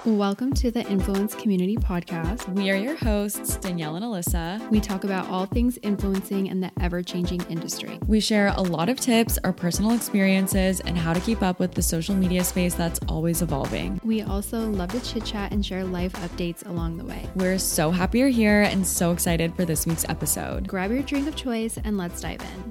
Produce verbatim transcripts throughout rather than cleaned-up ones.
Welcome to the Influence Community Podcast. We are your hosts, Danielle and Alyssa. We talk about all things influencing in the ever-changing industry. We share a lot of tips, our personal experiences, and how to keep up with the social media space that's always evolving. We also love to chit-chat and share life updates along the way. We're so happy you're here and so excited for this week's episode. Grab your drink of choice and let's dive in.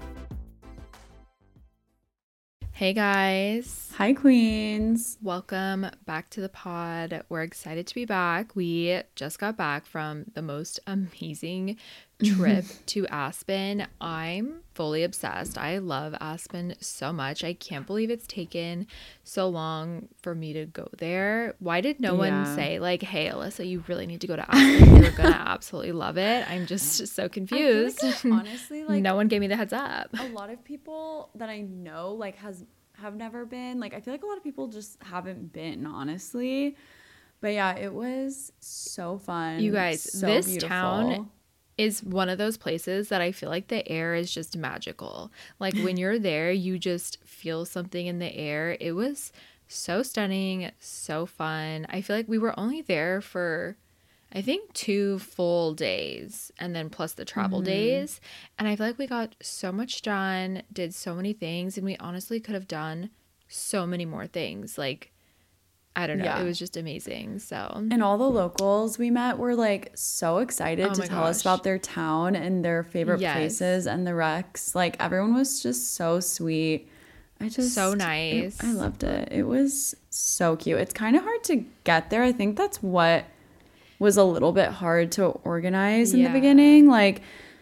Hey guys. Hi queens. Welcome back to the pod. We're excited to be back. We just got back from the most amazing trip to Aspen. I'm fully obsessed. I love Aspen so much. I can't believe it's taken so long for me to go there. Why did no Yeah. one say like, hey Alyssa, you really need to go to Aspen. You're gonna absolutely love it. I'm just so confused. I feel like, honestly, like no one gave me the heads up. a lot of people that I know like has have never been. Like I feel like a lot of people just haven't been, honestly. But yeah, it was so fun. You guys, so this beautiful. town is one of those places that I feel like the air is just magical. Like when you're there, you just feel something in the air. It was so stunning, so fun. I feel like we were only there for I think two full days and then plus the travel Mm-hmm. days. And I feel like we got so much done, did so many things, and we honestly could have done so many more things. Like, I don't know. Yeah. It was just amazing. So, And all the locals we met were like so excited Oh to my tell us gosh. about their town and their favorite Yes. places and the wrecks. Like everyone was just so sweet. I just So it- nice. I loved it. It was so cute. It's kind of hard to get there. I think that's what was a little bit hard to organize in Yeah. the beginning. Like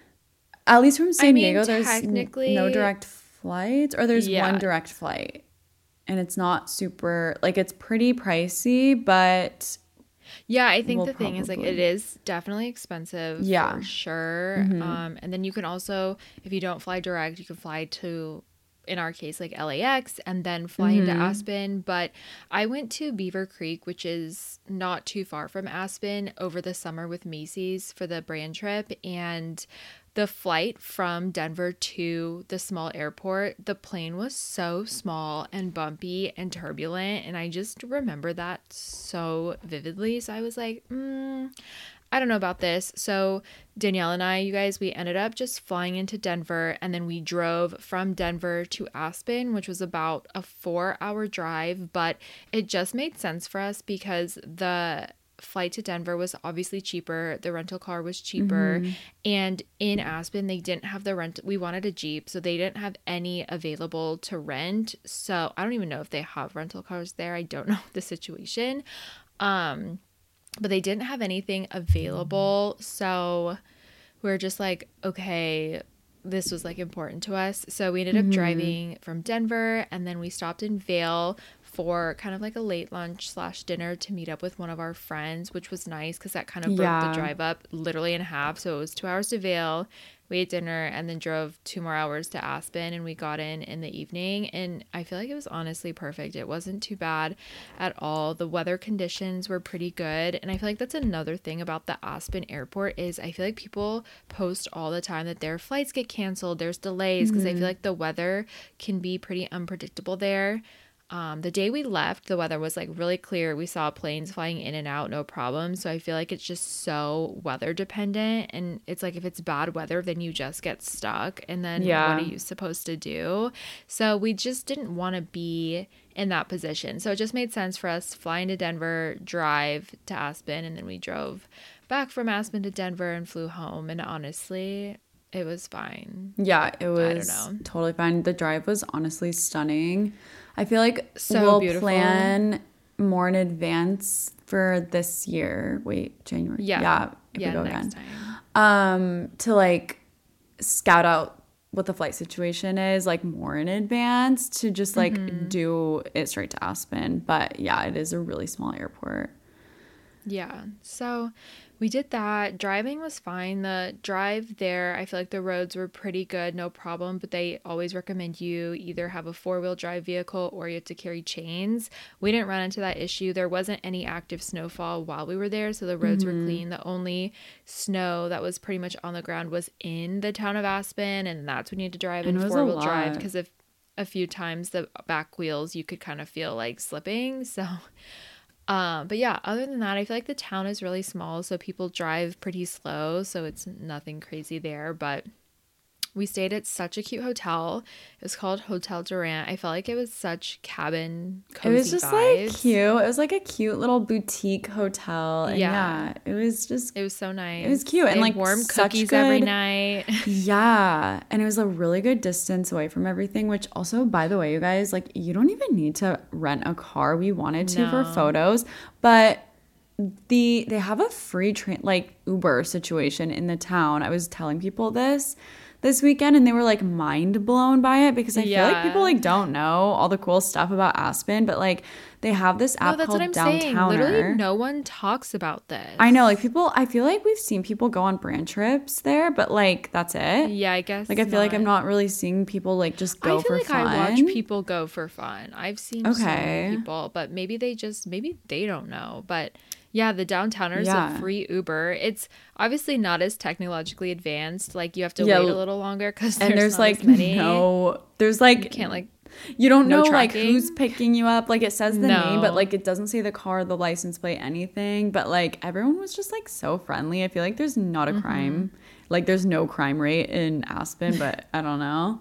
at least from San I mean, Diego, there's n- technically- no direct flights, or there's Yeah. one direct flight, and it's not super like it's pretty pricey, but yeah, I think We'll the thing is like probably- it is definitely expensive Yeah. for sure. Mhm. Um, and then you can also, if you don't fly direct, you can fly to, in our case, like L A X and then fly into Mhm. Aspen. But I went to Beaver Creek, which is not too far from Aspen, over the summer with Macy's for the brand trip. And the flight from Denver to the small airport, the plane was so small and bumpy and turbulent. And I just remember that so vividly. So I was like, mm, I don't know about this. So Danielle and I, you guys, we ended up just flying into Denver, and then we drove from Denver to Aspen, which was about a four hour drive, but it just made sense for us because the flight to Denver was obviously cheaper. The rental car was cheaper. Mhm. And in Aspen, they didn't have the rent. We wanted a Jeep, so they didn't have any available to rent. So I don't even know if they have rental cars there. I don't know the situation. Um, but they didn't have anything available. So we were just like, okay, this was like important to us. So we ended up Mhm. driving from Denver, and then we stopped in Vail for kind of like a late lunch slash dinner to meet up with one of our friends, which was nice because that kind of broke Yeah. the drive up literally in half. So it was two hours to Vail. We ate dinner and then drove two more hours to Aspen, and we got in in the evening. And I feel like it was honestly perfect. It wasn't too bad at all. The weather conditions were pretty good. And I feel like that's another thing about the Aspen airport is I feel like people post all the time that their flights get canceled. There's delays because I feel like the weather can be pretty unpredictable there. Um, the day we left, the weather was like really clear. We saw planes flying in and out, no problem. So I feel like it's just so weather dependent. And it's like if it's bad weather, then you just get stuck. And then Yeah. what are you supposed to do? So we just didn't want to be in that position. So it just made sense for us flying to Denver, drive to Aspen, and then we drove back from Aspen to Denver and flew home. And honestly, it was fine. Yeah, it don't was know. totally fine. The drive was honestly stunning. I feel like So we'll beautiful. plan more in advance for this year. Wait, January. Yeah. Yeah, if Yeah, we go next again. time. Um, to like scout out what the flight situation is like more in advance to just like Mm-hmm. do it straight to Aspen. But yeah, it is a really small airport. Yeah. So we did that. Driving was fine. The drive there, I feel like the roads were pretty good, no problem. But they always recommend you either have a four-wheel drive vehicle or you have to carry chains. We didn't run into that issue. There wasn't any active snowfall while we were there, so the roads Mm-hmm. were clean. The only snow that was pretty much on the ground was in the town of Aspen, and that's when you had to drive And in it was a four-wheel drive lot. because if a few times the back wheels you could kind of feel like slipping. So Um, but yeah, other than that, I feel like the town is really small, so people drive pretty slow, so it's nothing crazy there. But we stayed at such a cute hotel. It was called Hotel Durant. I felt like it was such cabin cozy It was just vibes. like cute. It was like a cute little boutique hotel. And yeah, Yeah. it was just It was so nice. It was cute. They And had like warm such cookies good, every night. Yeah. And it was a really good distance away from everything, which also, by the way, you guys, like you don't even need to rent a car. We wanted to for No. photos, but the they have a free train like Uber situation in the town. I was telling people this this weekend and they were like mind blown by it because I Yeah. feel like people like don't know all the cool stuff about Aspen, but like they have this app No, that's called what I'm saying. Downtowner. Literally no one talks about this. I know, like people I feel like we've seen people go on brand trips there, but like that's it. Yeah, I guess Like I feel like I'm not really seeing people like just go I feel for like fun. I watch people go for fun. I've seen so Okay. many people, but maybe they just maybe they don't know. But yeah, the Downtowners Yeah. a free Uber. It's obviously not as technologically advanced. Like you have to Yeah, wait a little longer because and there's not like as many. no there's like You can't like you don't no know like tracking? who's picking you up. Like it says the name, but No. like it doesn't say the car, the license plate, anything. But like everyone was just like so friendly. I feel like there's not a Mm-hmm. crime. Like there's no crime rate in Aspen, but I don't know.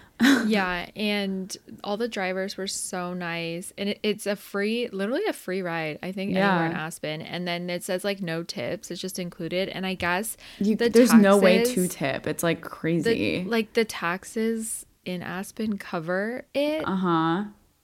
Yeah, and all the drivers were so nice, and it, it's a free, literally a free ride. I think anywhere in Yeah. Aspen, and then it says like no tips. It's just included, and I guess You, the there's no way to taxes- tip. It's like the, crazy. like the taxes in Aspen cover it. Uh huh.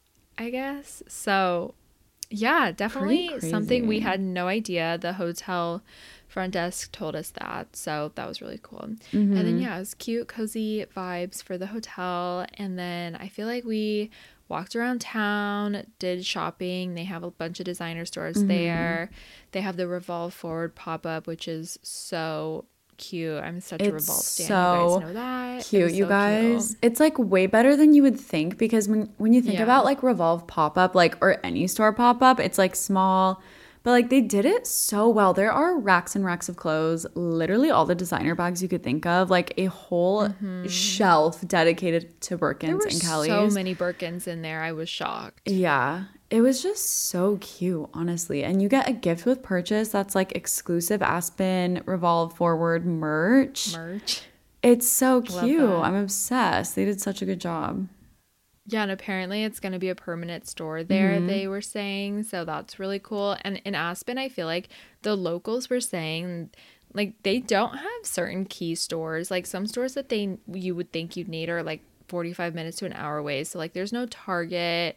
I guess. So, yeah, definitely Pretty something we crazy. had no idea. The hotel front desk told us that. So, that was really cool. Mm-hmm. And then, yeah, it was cute, cozy vibes for the hotel. And then I feel like we walked around town, did shopping. They have a bunch of designer stores Mm-hmm. there. They have the Revolve Forward pop up, which is so cute. I'm such a It's Revolve stan. so You guys know that. It Cute, was you so guys. cute. It's like way better than you would think because when when you think Yeah. about like Revolve pop up, like or any store pop up, it's like small, but like they did it so well. There are racks and racks of clothes, literally all the designer bags you could think of, like a whole shelf dedicated to There Birkins were and Kellys. so many Birkins in there. I was shocked. Yeah. It was just so cute, honestly. And you get a gift with purchase that's like exclusive Aspen Revolve Forward merch. Merch. It's so Love cute. that. I'm obsessed. They did such a good job. Yeah, and apparently it's going to be a permanent store there, Mm-hmm. they were saying. So that's really cool. And in Aspen, I feel like the locals were saying like they don't have certain key stores. Like some stores that they you would think you'd need are like forty-five minutes to an hour away. So like there's no Target.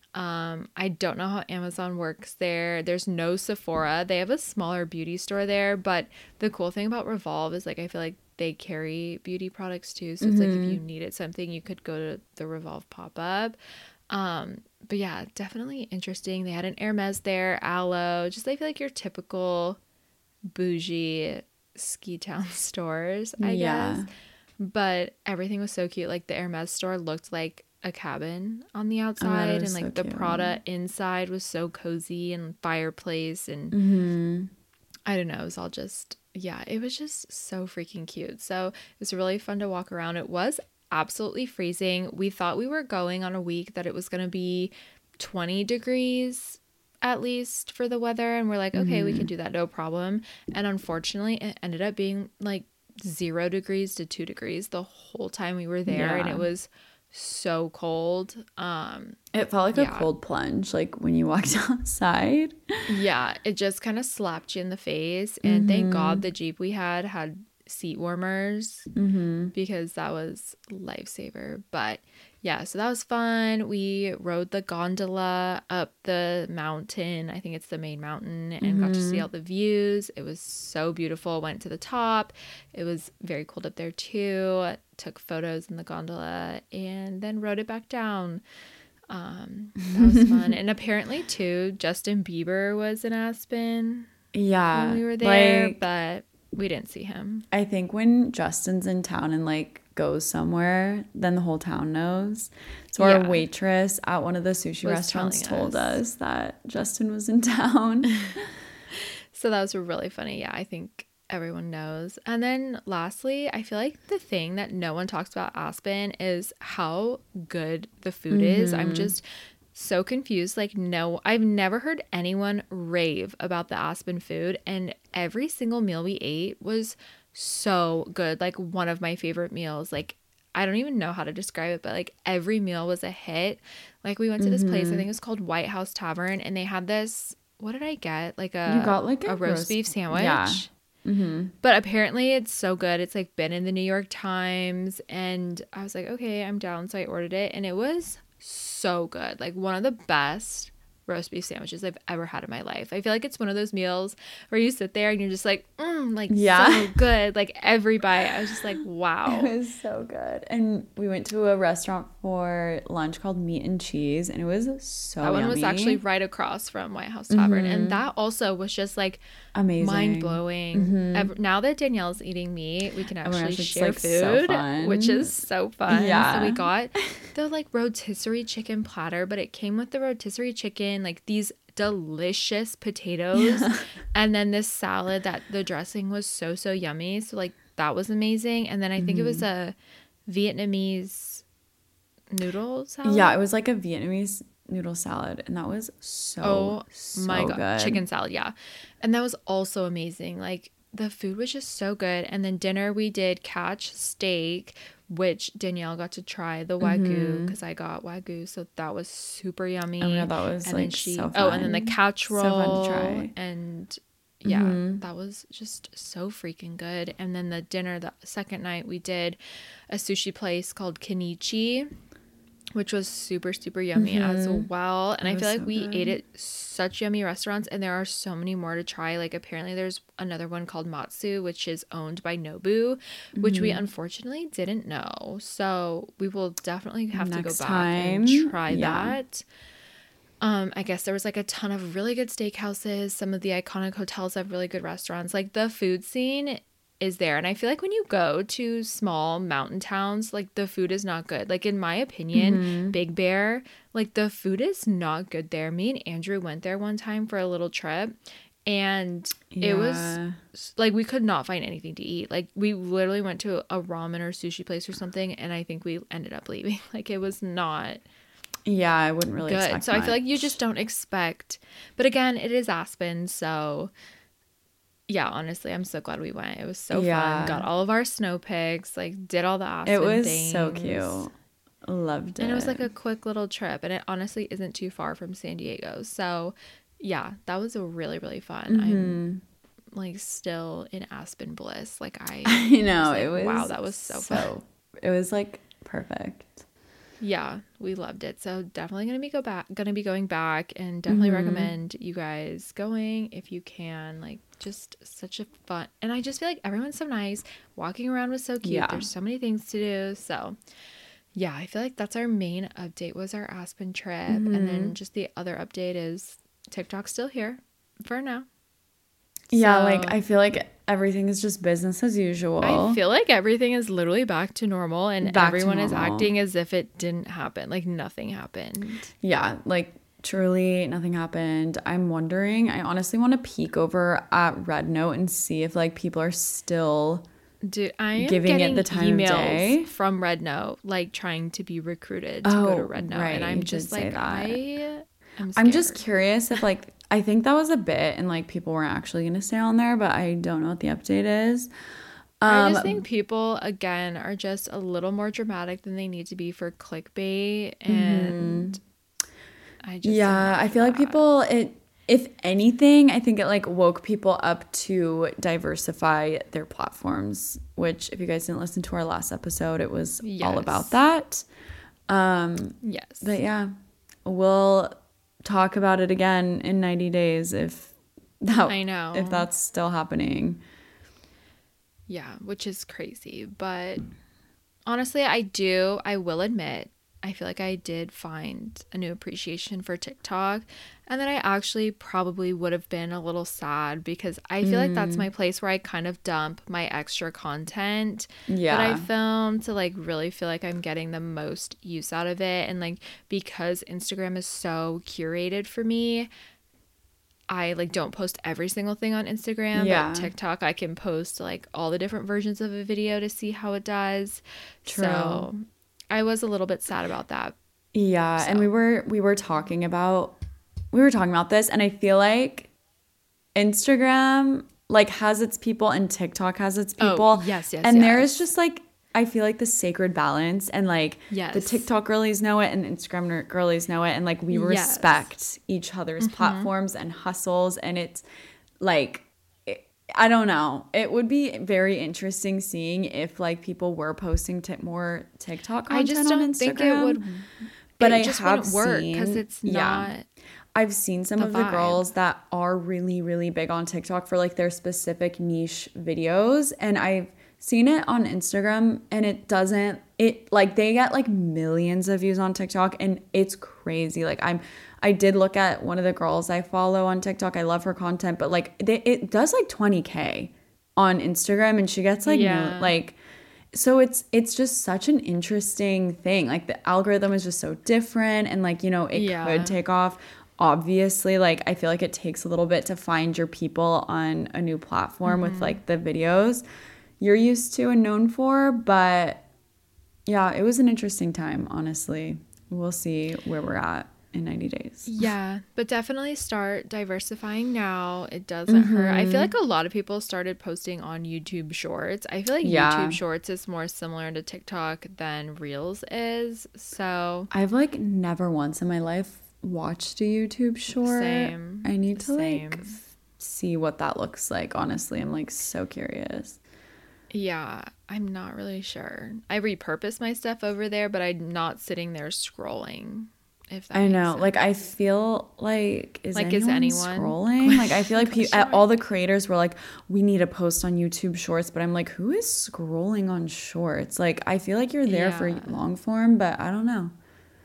Um, I don't know how Amazon works there. There's no Sephora. They have a smaller beauty store there, but the cool thing about Revolve is like I feel like they carry beauty products too. So it's like if you needed something, you could go to the Revolve pop-up. Um, but yeah, definitely interesting. They had an Hermes there, Aloe, just I feel like your typical bougie ski town stores, I Yeah. guess. But everything was so cute. Like the Hermes store looked like a cabin on the outside, and was like so the cute. Prada inside was so cozy and fireplace, and Mm-hmm. I don't know, it was all just yeah, it was just so freaking cute. So it was really fun to walk around. It was absolutely freezing. We thought we were going on a week that it was gonna be twenty degrees at least for the weather, and we're like, okay, we can do that, no problem. And unfortunately, it ended up being like zero degrees to two degrees the whole time we were there, and Yeah. it was so cold. Um, It felt like Yeah. a cold plunge, like when you walked outside. yeah, it just kind of slapped you in the face. And thank God the Jeep we had had seat warmers Mm-hmm. because that was lifesaver. But yeah, so that was fun. We rode the gondola up the mountain. I think it's the main mountain, and got to see all the views. It was so beautiful. Went to the top. It was very cold up there too. Took photos in the gondola and then rode it back down. Um, that was fun. And apparently too, Justin Bieber was in Aspen Yeah. when we were there, Like, but we didn't see him. I think when Justin's in town and like goes somewhere, then the whole town knows. So our Yeah. waitress at one of the sushi Was restaurants telling told us. us that Justin was in town. So that was really funny. Yeah, I think everyone knows. And then lastly, I feel like the thing that no one talks about Aspen is how good the food is. I'm just so confused. Like, no, I've never heard anyone rave about the Aspen food. And every single meal we ate was so good. Like, one of my favorite meals. Like, I don't even know how to describe it, but like every meal was a hit. Like, we went to this mm-hmm. place, I think it was called White House Tavern, and they had this, what did I get? Like a, you got like a, a roast, roast beef sandwich. Yeah. Mm-hmm. But apparently it's so good. It's like been in the New York Times, and I was like, okay, I'm down. So I ordered it, and it was so good. Like, one of the best roast beef sandwiches I've ever had in my life. I feel like it's one of those meals where you sit there and you're just like, mm, like yeah. so good. Like, every bite, I was just like, wow. It was so good. And we went to a restaurant for lunch called Meat and Cheese, and it was so That one yummy. was actually right across from White House Tavern, mm-hmm. and that also was just like amazing, mind blowing. Mm-hmm. Ever- now that Danielle's eating meat, we can actually oh gosh, share like food, so which is so fun. Yeah. So we got the like rotisserie chicken platter, but it came with the rotisserie chicken, like these delicious potatoes, and then this salad that the dressing was so so yummy. So like that was amazing. And then I think mm-hmm. it was a Vietnamese noodle salad. Yeah, it was like a Vietnamese noodle salad, and that was so oh so my god good. Chicken salad, yeah. And that was also amazing. Like, the food was just so good. And then dinner we did catch steak, which Danielle got to try the Wagyu because mm-hmm. I got Wagyu, so that was super yummy. Oh yeah, that was and like then she, so fun. Oh, and then the catch roll, so fun to try. And yeah, mm-hmm. that was just so freaking good. And then the dinner, the second night, we did a sushi place called Kenichi, which was super super yummy mm-hmm. as well. And I feel like so we good. ate at such yummy restaurants, and there are so many more to try. Like, apparently there's another one called Matsu, which is owned by Nobu, which mm-hmm. we unfortunately didn't know. So we will definitely have Next to go back time. and try yeah. that. Um, I guess there was like a ton of really good steakhouses. Some of the iconic hotels have really good restaurants. Like, the food scene is there, and I feel like when you go to small mountain towns, like, the food is not good. Like, in my opinion, mm-hmm. Big Bear, like, the food is not good there. Me and Andrew went there one time for a little trip, and yeah. it was like we could not find anything to eat. Like, we literally went to a ramen or sushi place or something, and I think we ended up leaving. Like, it was not yeah I wouldn't really good. expect So much. I feel like you just don't expect, but again, it is Aspen, so yeah, honestly, I'm so glad we went. It was so yeah. fun. Got all of our snow pics, like, did all the Aspen It was things. so cute. Loved it. And it was like a quick little trip, and it honestly isn't too far from San Diego. So yeah, that was a really, really fun. Mm-hmm. I'm like still in Aspen bliss. Like, I, I know, was like, it was wow, that was so, so fun. It was like perfect. Yeah, we loved it. So definitely gonna be go back gonna be going back, and definitely mm-hmm. recommend you guys going if you can. Like, just such a fun, and I just feel like everyone's so nice. Walking around was so cute. Yeah. There's so many things to do. So yeah, I feel like that's our main update, was our Aspen trip. Mm-hmm. And then just the other update is TikTok's still here for now. Yeah, so, like, I feel like everything is just business as usual. I feel like everything is literally back to normal, and back everyone normal. is acting as if it didn't happen. Like, nothing happened. Yeah, like, truly nothing happened. I'm wondering, I honestly want to peek over at Red Note and see if, like, people are still Dude, I am giving getting it the time emails of day from Red Note, like, trying to be recruited to oh, go to Red Note. Right, and I'm just like, I am scared. I'm just curious if, like, I think that was a bit, and, like, people weren't actually going to stay on there, but I don't know what the update is. Um, I just think people, again, are just a little more dramatic than they need to be for clickbait, and mm-hmm. I just yeah, I feel that. like people, it, if anything, I think it, like, woke people up to diversify their platforms, which, if you guys didn't listen to our last episode, it was yes. all about that. Um, yes. But yeah, we'll talk about it again in ninety days if that I know if that's still happening. Yeah, which is crazy, but honestly, I do I will admit I feel like I did find a new appreciation for TikTok, and that I actually probably would have been a little sad, because I feel mm. like that's my place where I kind of dump my extra content yeah. that I film to, like, really feel like I'm getting the most use out of it. And, like, because Instagram is so curated for me, I, like, don't post every single thing on Instagram. Yeah. But TikTok, I can post, like, all the different versions of a video to see how it does. True. So I was a little bit sad about that. Yeah, So. and we were we were talking about we were talking about this, and I feel like Instagram like has its people and TikTok has its Oh, people. yes, yes, And there is yes. just like I feel like the sacred balance, and like the Yes. TikTok girlies know it and Instagram ner- girlies know it, and like we Yes. respect each other's platforms and hustles, and it's like it, I don't know. It would be very interesting seeing if like people were posting t- more TikTok I content just on don't Instagram. think it would. But it I just have wouldn't work because seen- it's yeah. not. I've seen some the of the vibe. girls that are really, really big on TikTok for like their specific niche videos. And I've seen it on Instagram, and it doesn't, it like they get like millions of views on TikTok, and it's crazy. Like I'm, I did look at one of the girls I follow on TikTok. I love her content, but like they, it does like twenty K on Instagram, and she gets like, Yeah. no, like, so it's it's just such an interesting thing. Like the algorithm is just so different, and like, you know, it Yeah. could take off. Obviously, like I feel like it takes a little bit to find your people on a new platform with like the videos you're used to and known for, but yeah, it was an interesting time, honestly. We'll see where we're at in ninety days. Yeah, but definitely start diversifying now. It doesn't hurt. I feel like a lot of people started posting on YouTube Shorts. I feel like Yeah. YouTube Shorts is more similar to TikTok than Reels is. So I've like never once in my life watched a YouTube short. Same. I need to Same. like f- see what that looks like, honestly. I'm like so curious. yeah, I'm not really sure. I repurpose my stuff over there, but I'm not sitting there scrolling. If that I makes know. sense. Like I feel like is Like, anyone, is anyone? scrolling? Like I feel like pe- Question mark. all the creators were like, we need a post on YouTube Shorts, but I'm like, who is scrolling on Shorts? Like I feel like you're there for Yeah. long form, but I don't know.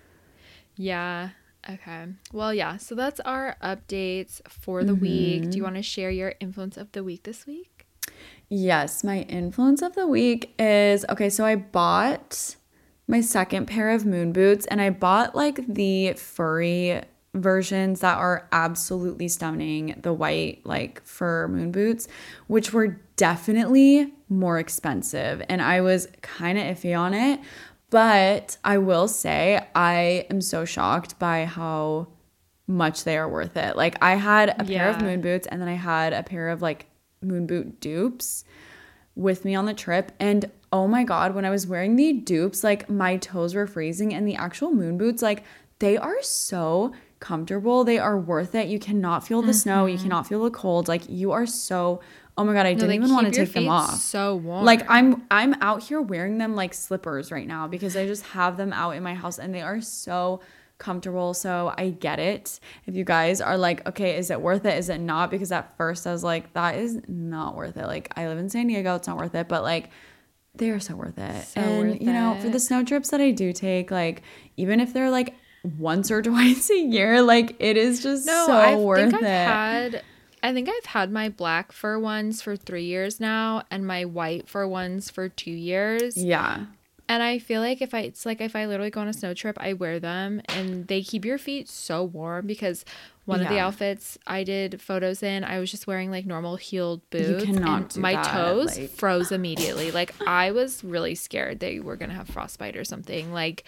Yeah. Okay. Well, yeah. So that's our updates for the week. Mm-hmm. Do you want to share your influence of the week this week? Yes, my influence of the week is okay. So I bought my second pair of moon boots, and I bought like the furry versions that are absolutely stunning, the white like fur moon boots, which were definitely more expensive, and I was kind of iffy on it. But I will say I am so shocked by how much they are worth it. Like I had a pair of Yeah. moon boots, and then I had a pair of like moon boot dupes with me on the trip, and oh my god, when I was wearing the dupes, like my toes were freezing, and the actual moon boots, like they are so comfortable. They are worth it. You cannot feel the snow, you cannot feel the cold. Like you are so, oh my god, I No, didn't they even want to keep your take them feet off. So warm. Like I'm I'm out here wearing them like slippers right now because I just have them out in my house, and they are so comfortable. So I get it. If you guys are like, okay, is it worth it? Is it not? Because at first I was like, that is not worth it. Like I live in San Diego, it's not worth it. But like they are so worth it. So and worth you know, for the it. snow trips that I do take, like even if they're like once or twice a year, like it is just no, so I worth think I've it. had. I think I've had my black fur ones for three years now, and my white fur ones for two years. Yeah. And I feel like if I, it's like if I literally go on a snow trip, I wear them, and they keep your feet so warm. Because one of the Yeah. outfits I did photos in, I was just wearing like normal heeled boots, cannot and do my that, toes like- froze immediately. Like I was really scared they were gonna have frostbite or something. Like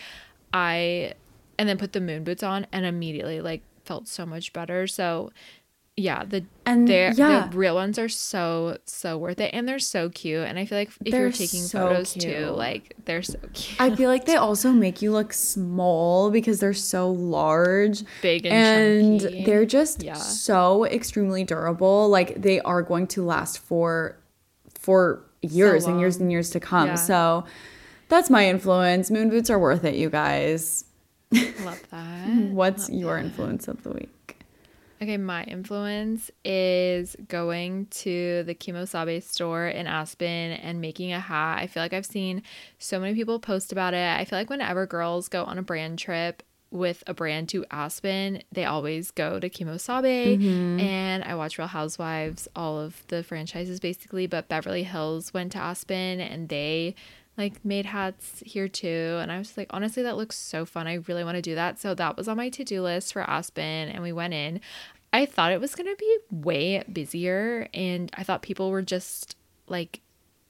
I, and then put the moon boots on, and immediately like felt so much better. So yeah, the And they're, yeah. the real ones are so so worth it, and they're so cute. And I feel like if They're you're taking so photos cute. too, like they're so cute. I feel like they also make you look small because they're so large. Big and chunky. they're just Yeah. so extremely durable. Like they are going to last for for years and years long. and years to come. Yeah. So that's my influence. Moon boots are worth it, you guys. Love that. What's Love your that. influence of the week? Okay, my influence is going to the Kimosabe store in Aspen and making a hat. I feel like I've seen so many people post about it. I feel like whenever girls go on a brand trip with a brand to Aspen, they always go to Kimosabe. Mm-hmm. And I watch Real Housewives, all of the franchises basically, but Beverly Hills went to Aspen and they like made hats here too, and I was like, honestly, that looks so fun. I really want to do that. So that was on my to-do list for Aspen, and we went in. I thought it was gonna be way busier, and I thought people were just like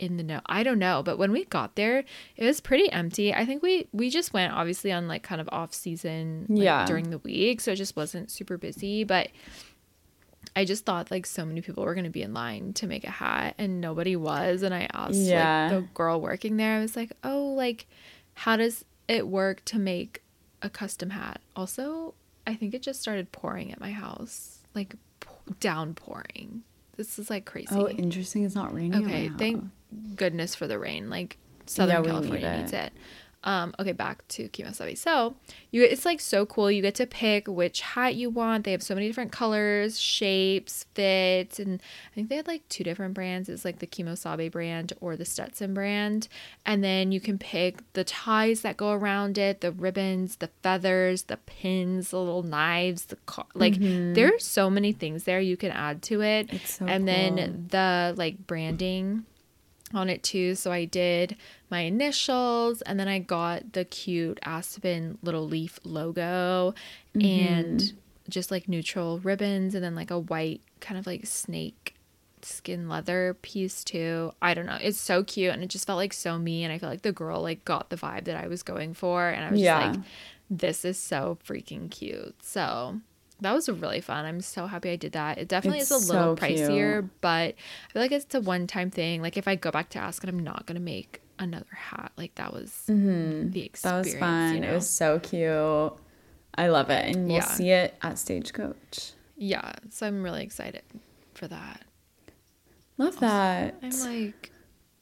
in the know. I don't know. But when we got there, it was pretty empty. I think we, we just went obviously on like kind of off season like, yeah. during the week. So it just wasn't super busy. But I just thought like so many people were going to be in line to make a hat and nobody was. And I asked yeah. like the girl working there, I was like, oh, like how does it work to make a custom hat? Also, I think it just started pouring at my house, like p- downpouring. This is like crazy. Oh, interesting. It's not raining. Okay, thank goodness for the rain. Like Southern yeah, California need it. needs it. Um, okay, back to Kemosabe. So you, it's like so cool. You get to pick which hat you want. They have so many different colors, shapes, fits, and I think they had like two different brands. It's like the Kemosabe brand or the Stetson brand. And then you can pick the ties that go around it, the ribbons, the feathers, the pins, the little knives, the car- like mm-hmm. there's so many things there you can add to it. It's so and cool. then the like branding on it too. So I did my initials and then I got the cute Aspen little leaf logo mm-hmm. and just like neutral ribbons and then like a white kind of like snake skin leather piece too. I don't know. It's so cute and it just felt like so me, and I feel like the girl like got the vibe that I was going for, and I was yeah. just like, this is so freaking cute. So that was really fun. I'm so happy I did that. It definitely it's is a little so pricier, cute. but I feel like it's a one-time thing. Like if I go back to Aspen, I'm not going to make another hat. Like that was mm-hmm. the experience. That was fun. You know? It was so cute. I love it. And we'll yeah. see it at Stagecoach. Yeah. So I'm really excited for that. Love also, that. I'm like,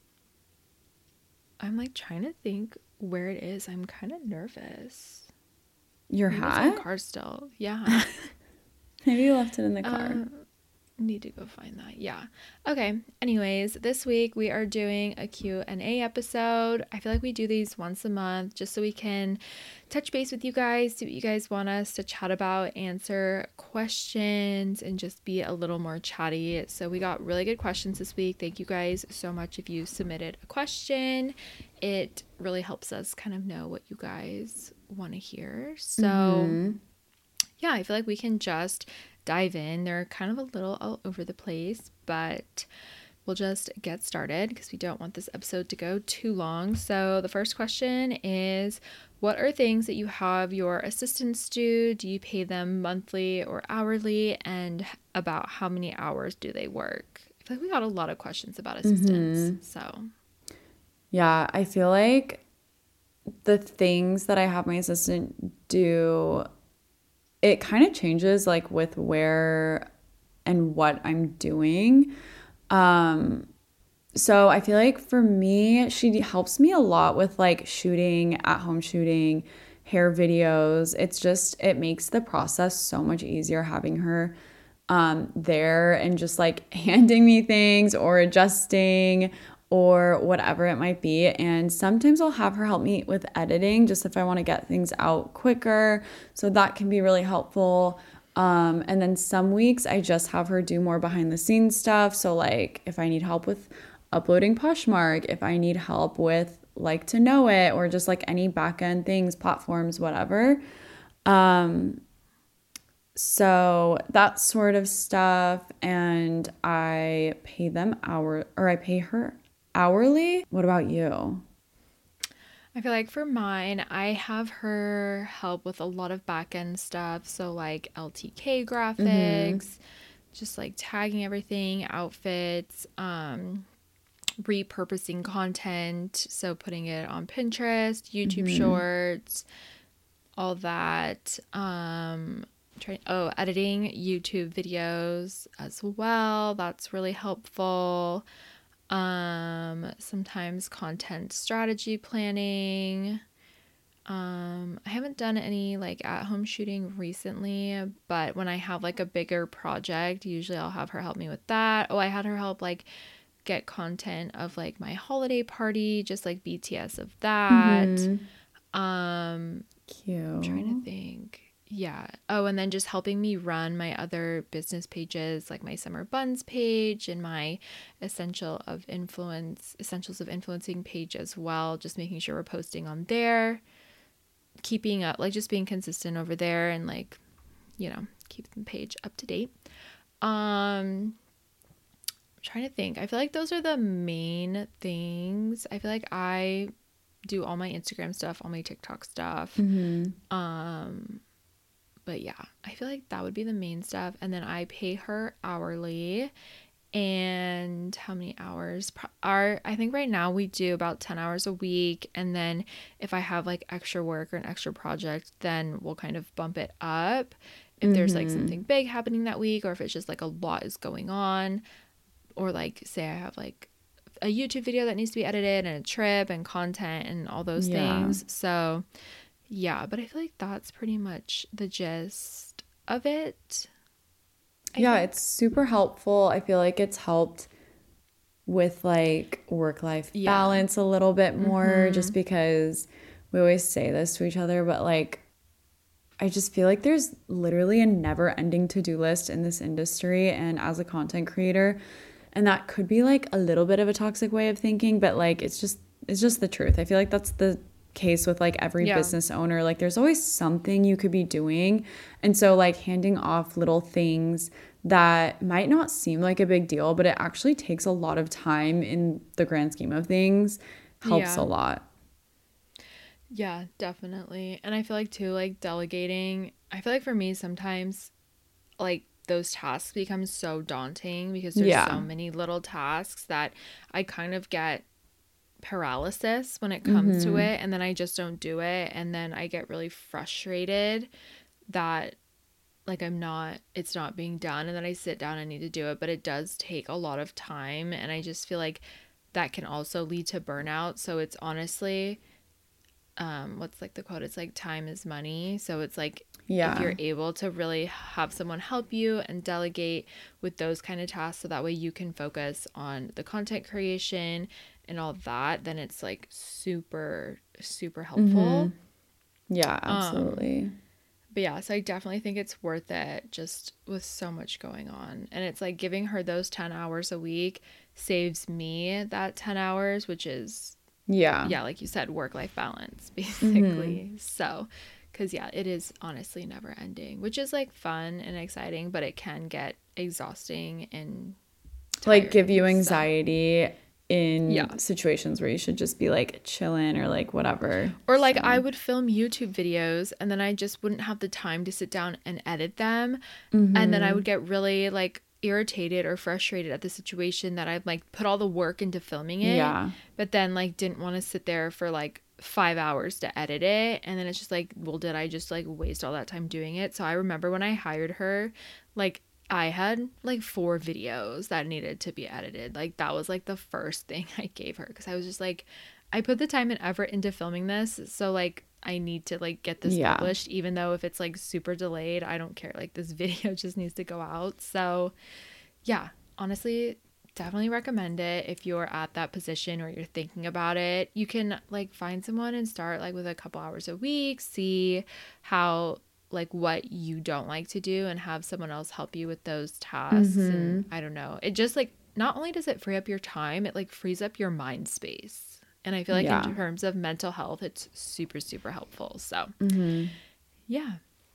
I'm like trying to think where it is. I'm kind of nervous. Your Maybe hat? It's in the car still. Yeah. Maybe you left it in the car. Uh, need to go find that. Yeah. Okay. Anyways, this week we are doing a Q and A episode. I feel like we do these once a month just so we can touch base with you guys, see what you guys want us to chat about, answer questions, and just be a little more chatty. So we got really good questions this week. Thank you guys so much if you submitted a question. It really helps us kind of know what you guys want to hear. So mm-hmm. yeah, I feel like we can just dive in. They're kind of a little all over the place, but we'll just get started because we don't want this episode to go too long. So the first question is, what are things that you have your assistants do? Do you pay them monthly or hourly? And about how many hours do they work? I feel like we got a lot of questions about assistants. Mm-hmm. So yeah, I feel like the things that I have my assistant do, it kind of changes like with where and what I'm doing. Um, so I feel like for me, she helps me a lot with like shooting, at home shooting, hair videos. It's just, it makes the process so much easier having her um, there and just like handing me things or adjusting or whatever it might be. And sometimes I'll have her help me with editing just if I want to get things out quicker. So that can be really helpful. Um, and then some weeks I just have her do more behind the scenes stuff. So like if I need help with uploading Poshmark, if I need help with like to know it, or just like any back end things, platforms, whatever. Um, so that sort of stuff. And I pay them hour or I pay her hourly. What about you? I feel like for mine, I have her help with a lot of back end stuff. So like L T K graphics, mm-hmm. just like tagging everything, outfits, um, repurposing content. So putting it on Pinterest, YouTube mm-hmm. Shorts, all that. Um, trying, oh, editing YouTube videos as well. That's really helpful. Um, sometimes content strategy planning. Um, I haven't done any like at home shooting recently, but when I have like a bigger project, usually I'll have her help me with that. Oh, I had her help like get content of like my holiday party, just like B T S of that. Mm-hmm. Um, cute. I'm trying to think. Yeah. Oh, and then just helping me run my other business pages, like my Summer Buns page and my Essential of Influence, Essentials of Influencing page as well. Just making sure we're posting on there, keeping up, like just being consistent over there and like, you know, keep the page up to date. Um, trying to think. I feel like those are the main things. I feel like I do all my Instagram stuff, all my TikTok stuff. Mm-hmm. Um, but yeah, I feel like that would be the main stuff. And then I pay her hourly. And how many hours are, I think right now we do about ten hours a week. And then if I have like extra work or an extra project, then we'll kind of bump it up. If mm-hmm. there's like something big happening that week, or if it's just like a lot is going on, or like say I have like a YouTube video that needs to be edited and a trip and content and all those yeah. things. So yeah, but I feel like that's pretty much the gist of it. I yeah, think. It's super helpful. I feel like it's helped with like work-life yeah. balance a little bit more mm-hmm. just because we always say this to each other, but like I just feel like there's literally a never-ending to-do list in this industry and as a content creator, and that could be like a little bit of a toxic way of thinking, but like it's just it's just the truth. I feel like that's the case with like every yeah. business owner. Like there's always something you could be doing, and so like handing off little things that might not seem like a big deal, but it actually takes a lot of time in the grand scheme of things helps yeah. a lot. Yeah, definitely. And I feel like too, like delegating, I feel like for me sometimes like those tasks become so daunting because there's yeah. so many little tasks that I kind of get paralysis when it comes mm-hmm. to it, and then I just don't do it, and then I get really frustrated that like I'm not it's not being done, and then I sit down and need to do it, but it does take a lot of time, and I just feel like that can also lead to burnout. So it's honestly um what's like the quote, it's like time is money. So it's like yeah. if you're able to really have someone help you and delegate with those kind of tasks so that way you can focus on the content creation and all that, then it's like super super helpful. Mm-hmm. Yeah, absolutely. Um, but yeah, so I definitely think it's worth it just with so much going on. And it's like giving her those ten hours a week saves me that ten hours, which is yeah yeah like you said, work-life balance basically. Mm-hmm. So because yeah, it is honestly never ending, which is like fun and exciting, but it can get exhausting and tiring, like give you anxiety so. in yeah. situations where you should just be like chilling or like whatever. Or like so. I would film YouTube videos and then I just wouldn't have the time to sit down and edit them. Mm-hmm. And then I would get really like irritated or frustrated at the situation that I've like put all the work into filming it. Yeah. But then like didn't want to sit there for like five hours to edit it. And then it's just like, well, did I just like waste all that time doing it? So I remember when I hired her, like I had like four videos that needed to be edited. Like that was like the first thing I gave her because I was just like, I put the time and effort into filming this, so like I need to like get this yeah. published, even though if it's like super delayed, I don't care. Like this video just needs to go out. So yeah, honestly, definitely recommend it if you're at that position or you're thinking about it. You can like find someone and start like with a couple hours a week, see how like what you don't like to do and have someone else help you with those tasks. Mm-hmm. And I don't know, it just like not only does it free up your time, it like frees up your mind space, and I feel like yeah. in terms of mental health it's super super helpful. So mm-hmm. yeah.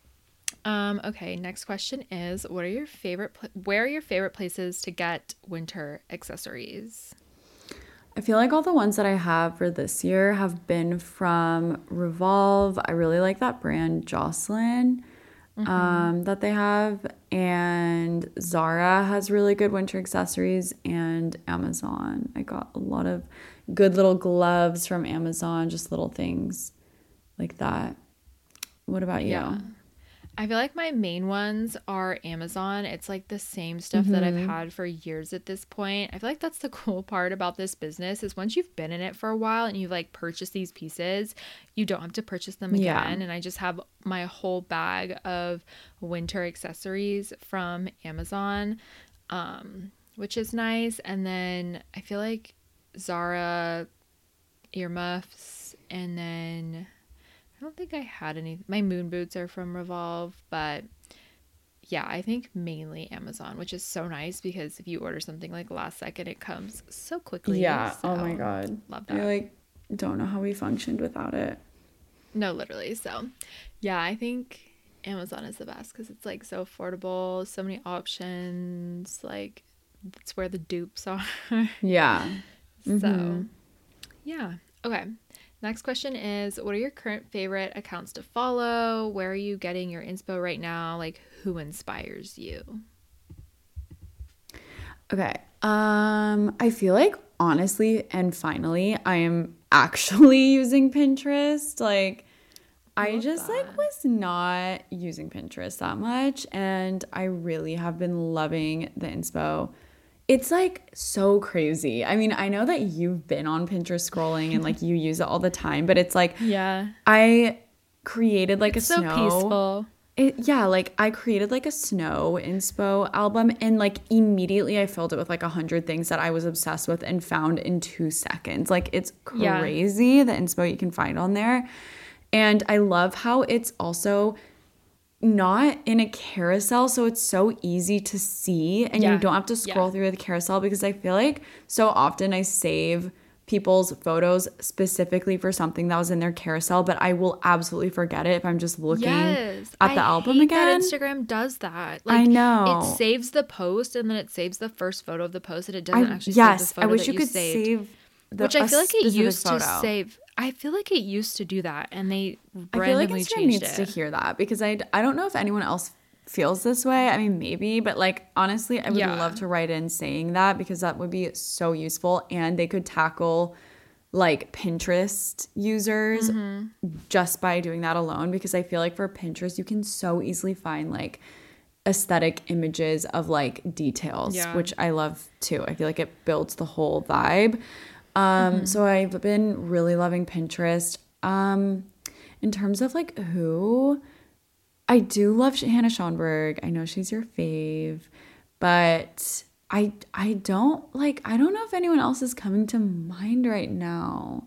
Um okay, next question is, what are your favorite pl- where are your favorite places to get winter accessories? I feel like all the ones that I have for this year have been from Revolve. I really like that brand Jocelyn mm-hmm. um, that they have. And Zara has really good winter accessories, and Amazon. I got a lot of good little gloves from Amazon, just little things like that. What about you? Yeah. I feel like my main ones are Amazon. It's like the same stuff mm-hmm. that I've had for years at this point. I feel like that's the cool part about this business is once you've been in it for a while and you've like purchased these pieces, you don't have to purchase them again. Yeah. And I just have my whole bag of winter accessories from Amazon, um, which is nice. And then I feel like Zara earmuffs, and then I don't think I had any. My moon boots are from Revolve, but yeah, I think mainly Amazon, which is so nice because if you order something like last second, it comes so quickly. Yeah. So, oh my God. Love that. I like don't know how we functioned without it. No, literally. So yeah, I think Amazon is the best because it's like so affordable, so many options. Like that's where the dupes are. Yeah. So, Mm-hmm. yeah. Okay. Next question is, what are your current favorite accounts to follow? Where are you getting your inspo right now? Like, who inspires you? Okay. Um, I feel like honestly and finally, I am actually using Pinterest. Like, I Love just like that. was not using Pinterest that much, and I really have been loving the inspo. It's like so crazy. I mean, I know that you've been on Pinterest scrolling and like you use it all the time, but it's like Yeah. I created like It's a so snow. peaceful. It, yeah, like I created like a snow inspo album, and like immediately I filled it with like a hundred things that I was obsessed with and found in two seconds. Like it's Yeah. crazy the inspo you can find on there. And I love how it's also not in a carousel, so it's so easy to see and Yeah. you don't have to scroll Yeah. through the carousel, because I feel like so often I save people's photos specifically for something that was in their carousel, but I will absolutely forget it if I'm just looking Yes. at the I album hate again. that Instagram does that. I Like, know. it saves the post and then it saves the first photo of the post and it doesn't I actually yes, save the I photo wish that you you could saved. save the, Which I a feel like it specific used photo. to save. I feel like it used to do that and they I feel like randomly Instagram changed needs it. to hear that, because I, I don't know if anyone else feels this way. I mean, maybe, but like honestly, I would Yeah. love to write in saying that, because that would be so useful, and they could tackle like Pinterest users Mm-hmm. just by doing that alone, because I feel like for Pinterest you can so easily find like aesthetic images of like details, Yeah. which I love too. I feel like it builds the whole vibe. Um, Mm-hmm. so I've been really loving Pinterest. Um, in terms of like who, I do love Hannah Schonberg. I know she's your fave, but I I don't like I don't know if anyone else is coming to mind right now.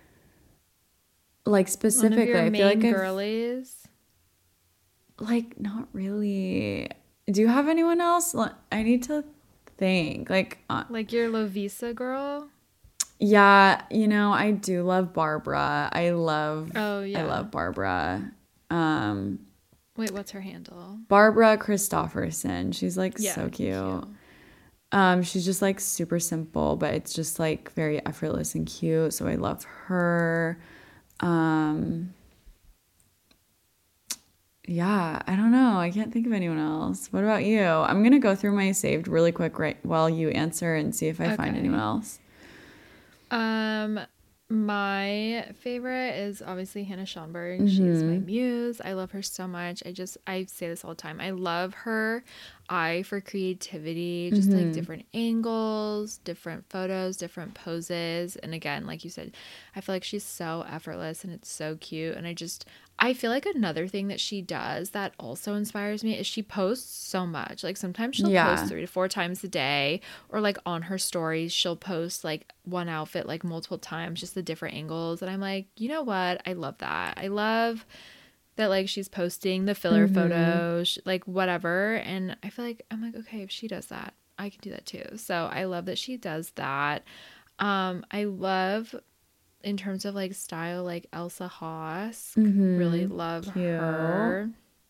Like One of specifically, your I main feel like I've, girlies. like not really. Do you have anyone else? Like, I need to think. Like uh, Like your Lovisa girl. yeah, you know, I do love Barbara. I love Oh, I yeah. love Barbara. Um Wait, what's her handle? Barbara Christofferson. She's like Yeah, so cute. cute. Um, she's just like super simple, but it's just like very effortless and cute. So I love her. Um, yeah, I don't know. I can't think of anyone else. What about you? I'm gonna go through my saved really quick right while you answer and see if I find Okay. anyone else. Um, my favorite is obviously Hannah Schonberg. She's my muse. I love her so much. I just I say this all the time. I love her eye for creativity, just like different angles, different photos, different poses. And again, like you said, I feel like she's so effortless and it's so cute. And I just I feel like another thing that she does that also inspires me is she posts so much. Like sometimes she'll Yeah. post three to four times a day, or like on her stories, she'll post like one outfit like multiple times, just the different angles. And I'm like, you know what? I love that. I love that like she's posting the filler photos, like whatever. And I feel like I'm like, okay, if she does that, I can do that too. So I love that she does that. Um, I love in terms of like style, like Elsa Hosk. Really love Cute. her.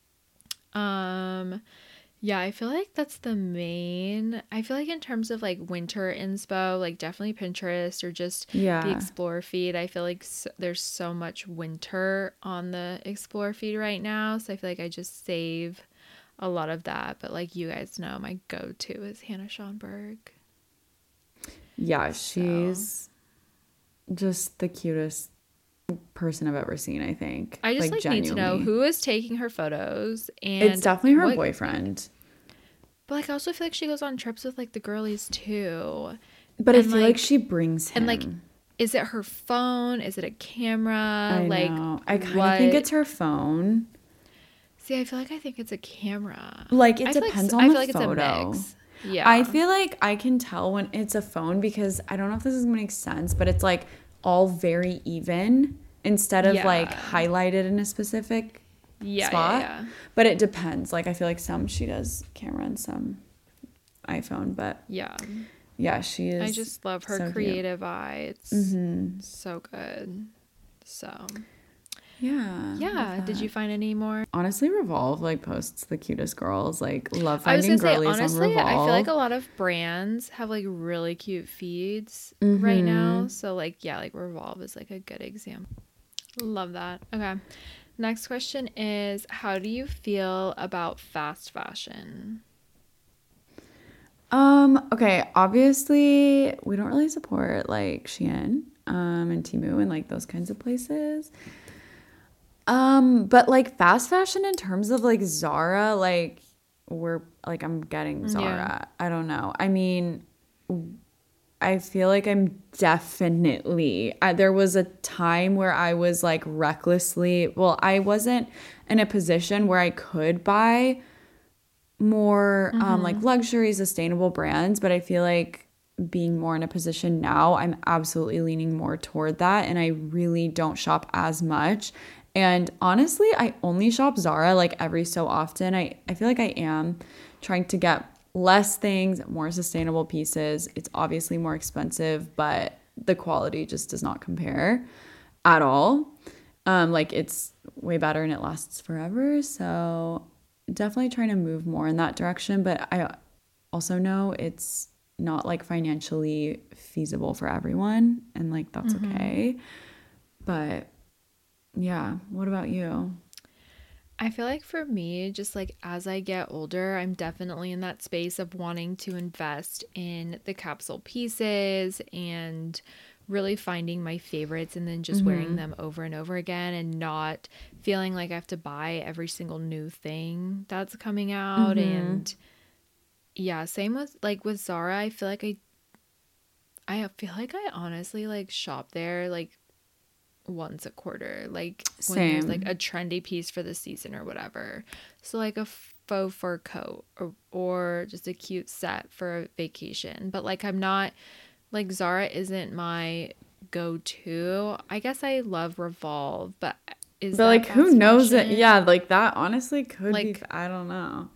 Um, yeah, I feel like that's the main. I feel like in terms of like winter inspo, like definitely Pinterest or just Yeah. the Explore feed. I feel like so, there's so much winter on the Explore feed right now, so I feel like I just save a lot of that. But like you guys know, my go-to is Hannah Schonberg. Yeah, she's just the cutest person I've ever seen, I think. I just like, need to know genuinely. who is taking her photos, and It's definitely her what- boyfriend. But like I also feel like she goes on trips with like the girlies too. But I And, feel like, like- she brings him. And like, is it her phone? Is it a camera? I like, know. I kind of what- think it's her phone. See, I feel like I think it's a camera. Like, it I feel depends like, on I the feel like photo. it's a mix. Yeah. I feel like I can tell when it's a phone, because I don't know if this is gonna make sense, but it's like all very even instead of Yeah. like highlighted in a specific yeah, spot. yeah, yeah. But it depends. Like I feel like some she does camera and some iPhone, but Yeah. yeah, she is. I just love her so cute. creative eye. It's Mhm. so good. So, Yeah. Yeah. Did you find any more? Honestly, Revolve like posts the cutest girls. Like love I was finding gonna say, girlies on honestly, Revolve. I feel like a lot of brands have like really cute feeds Mm-hmm. right now. So like, yeah, like Revolve is like a good example. Love that. Okay. Next question is, how do you feel about fast fashion? Um, okay, obviously we don't really support like Shein um and Temu and like those kinds of places. Um, but like fast fashion in terms of like Zara, like we're like I'm getting Zara. I don't know. I mean, I feel like I'm definitely I, there was a time where I was like recklessly, well, I wasn't in a position where I could buy more um like luxury sustainable brands, but I feel like being more in a position now, I'm absolutely leaning more toward that, and I really don't shop as much. And honestly, I only shop Zara like every so often. I, I feel like I am trying to get less things, more sustainable pieces. It's obviously more expensive, but the quality just does not compare at all. Um, like it's way better and it lasts forever. So definitely trying to move more in that direction. But I also know it's not like financially feasible for everyone, and like that's mm-hmm. okay. But yeah, what about you? I feel like for me, just like as I get older, I'm definitely in that space of wanting to invest in the capsule pieces and really finding my favorites and then just mm-hmm. wearing them over and over again, and not feeling like I have to buy every single new thing that's coming out. Mm-hmm. And yeah, same with like with Zara. I feel like I I feel like I honestly like shop there like once a quarter, like Same. when there's like a trendy piece for the season or whatever. So like a faux fur coat or, or just a cute set for a vacation. But like I'm not like Zara isn't my go-to. I guess I love Revolve, but is but that like who knows fashion? it? Yeah, like that honestly could like, be. I don't know.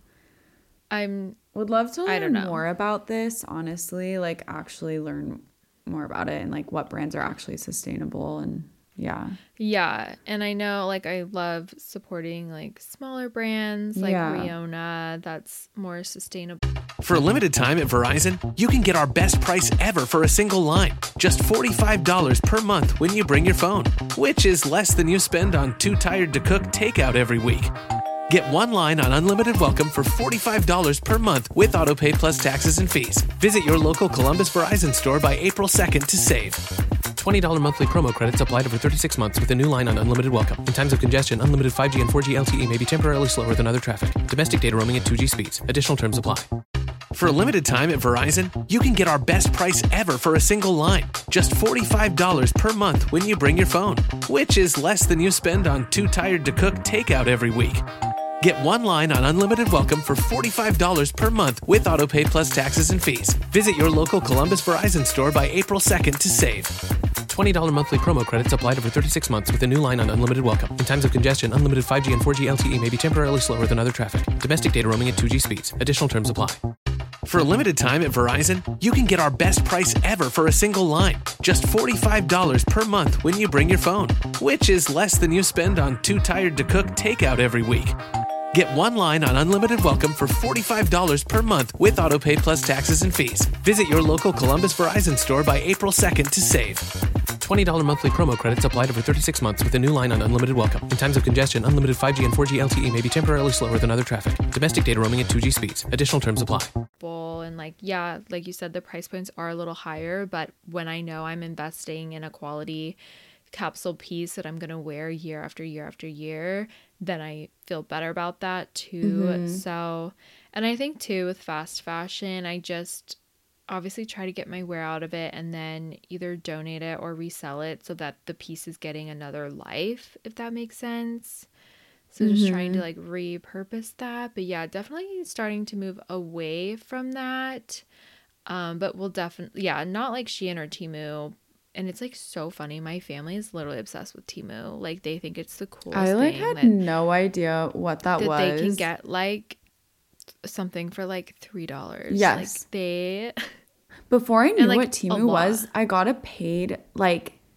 I'm would love to I learn don't know. more about this. Honestly, like actually learn more about it and like what brands are actually sustainable and. Yeah. Yeah. And I know like I love supporting like smaller brands like yeah. Riona, that's more sustainable. For a limited time at Verizon, you can get our best price ever for a single line. Just forty-five dollars per month when you bring your phone, which is less than you spend on Too Tired to Cook takeout every week. Get one line on Unlimited Welcome for forty-five dollars per month with AutoPay plus taxes and fees. Visit your local Columbus Verizon store by April second to save. twenty dollars monthly promo credits applied over thirty-six months with a new line on Unlimited Welcome. In times of congestion, unlimited five G and four G L T E may be temporarily slower than other traffic. Domestic data roaming at two G speeds. Additional terms apply. For a limited time at Verizon, you can get our best price ever for a single line. Just forty-five dollars per month when you bring your phone, which is less than you spend on Too Tired to Cook takeout every week. Get one line on Unlimited Welcome for forty-five dollars per month with AutoPay plus taxes and fees. Visit your local Columbus Verizon store by April second to save. twenty dollars monthly promo credits applied over thirty-six months with a new line on Unlimited Welcome. In times of congestion, unlimited five G and four G L T E may be temporarily slower than other traffic. Domestic data roaming at two G speeds. Additional terms apply. For a limited time at Verizon, you can get our best price ever for a single line. Just forty-five dollars per month when you bring your phone, which is less than you spend on Too Tired to Cook takeout every week. Get one line on Unlimited Welcome for forty-five dollars per month with AutoPay plus taxes and fees. Visit your local Columbus Verizon store by April second to save. twenty dollars monthly promo credits applied over thirty-six months with a new line on Unlimited Welcome. In times of congestion, unlimited five G and four G L T E may be temporarily slower than other traffic. Domestic data roaming at two G speeds. Additional terms apply. And like, yeah, like you said, the price points are a little higher, but when I know I'm investing in a quality capsule piece that I'm going to wear year after year after year, then I feel better about that too. Mm-hmm. So, and I think too with fast fashion, I just obviously try to get my wear out of it and then either donate it or resell it so that the piece is getting another life, if that makes sense. So mm-hmm. just trying to like repurpose that. But yeah, definitely starting to move away from that. Um, but we'll definitely, yeah, not like Shein or Temu. And it's like so funny. My family is literally obsessed with Temu. Like they think it's the coolest thing. I like thing had that, no idea what that, that was. They can get like something for like three dollars. Yes. Like they. Before I knew like, what Temu was, I got a paid like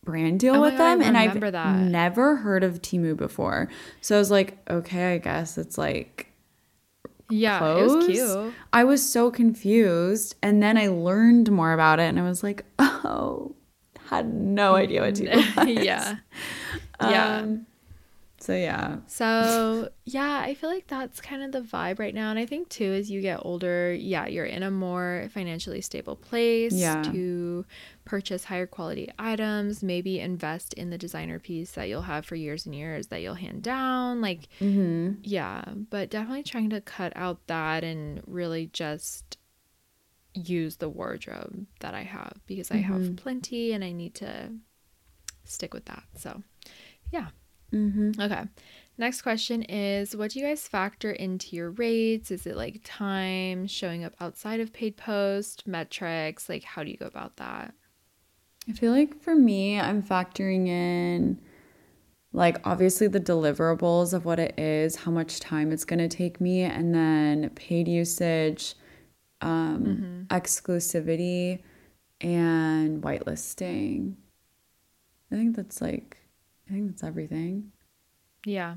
brand deal Oh my with God, I them, and I've remember that. never heard of Temu before. So I was like, okay, I guess it's like Yeah, clothes. it was cute. I was so confused, and then I learned more about it, and I was like, oh, had no idea what Temu was. Yeah. Yeah. Um, so yeah. So, yeah, I feel like that's kind of the vibe right now. And I think, too, as you get older, yeah, you're in a more financially stable place Yeah. to purchase higher quality items, maybe invest in the designer piece that you'll have for years and years that you'll hand down. Like, Mm-hmm. yeah, but definitely trying to cut out that and really just use the wardrobe that I have because I Mm-hmm. have plenty and I need to stick with that. So, yeah. Mm-hmm. Okay. Next question is, what do you guys factor into your rates? Is it like time, showing up outside of paid post, metrics? Like, how do you go about that? I feel like for me, I'm factoring in like obviously the deliverables of what it is, how much time it's going to take me, and then paid usage, um, exclusivity, and whitelisting. I think that's like, I think that's everything. Yeah.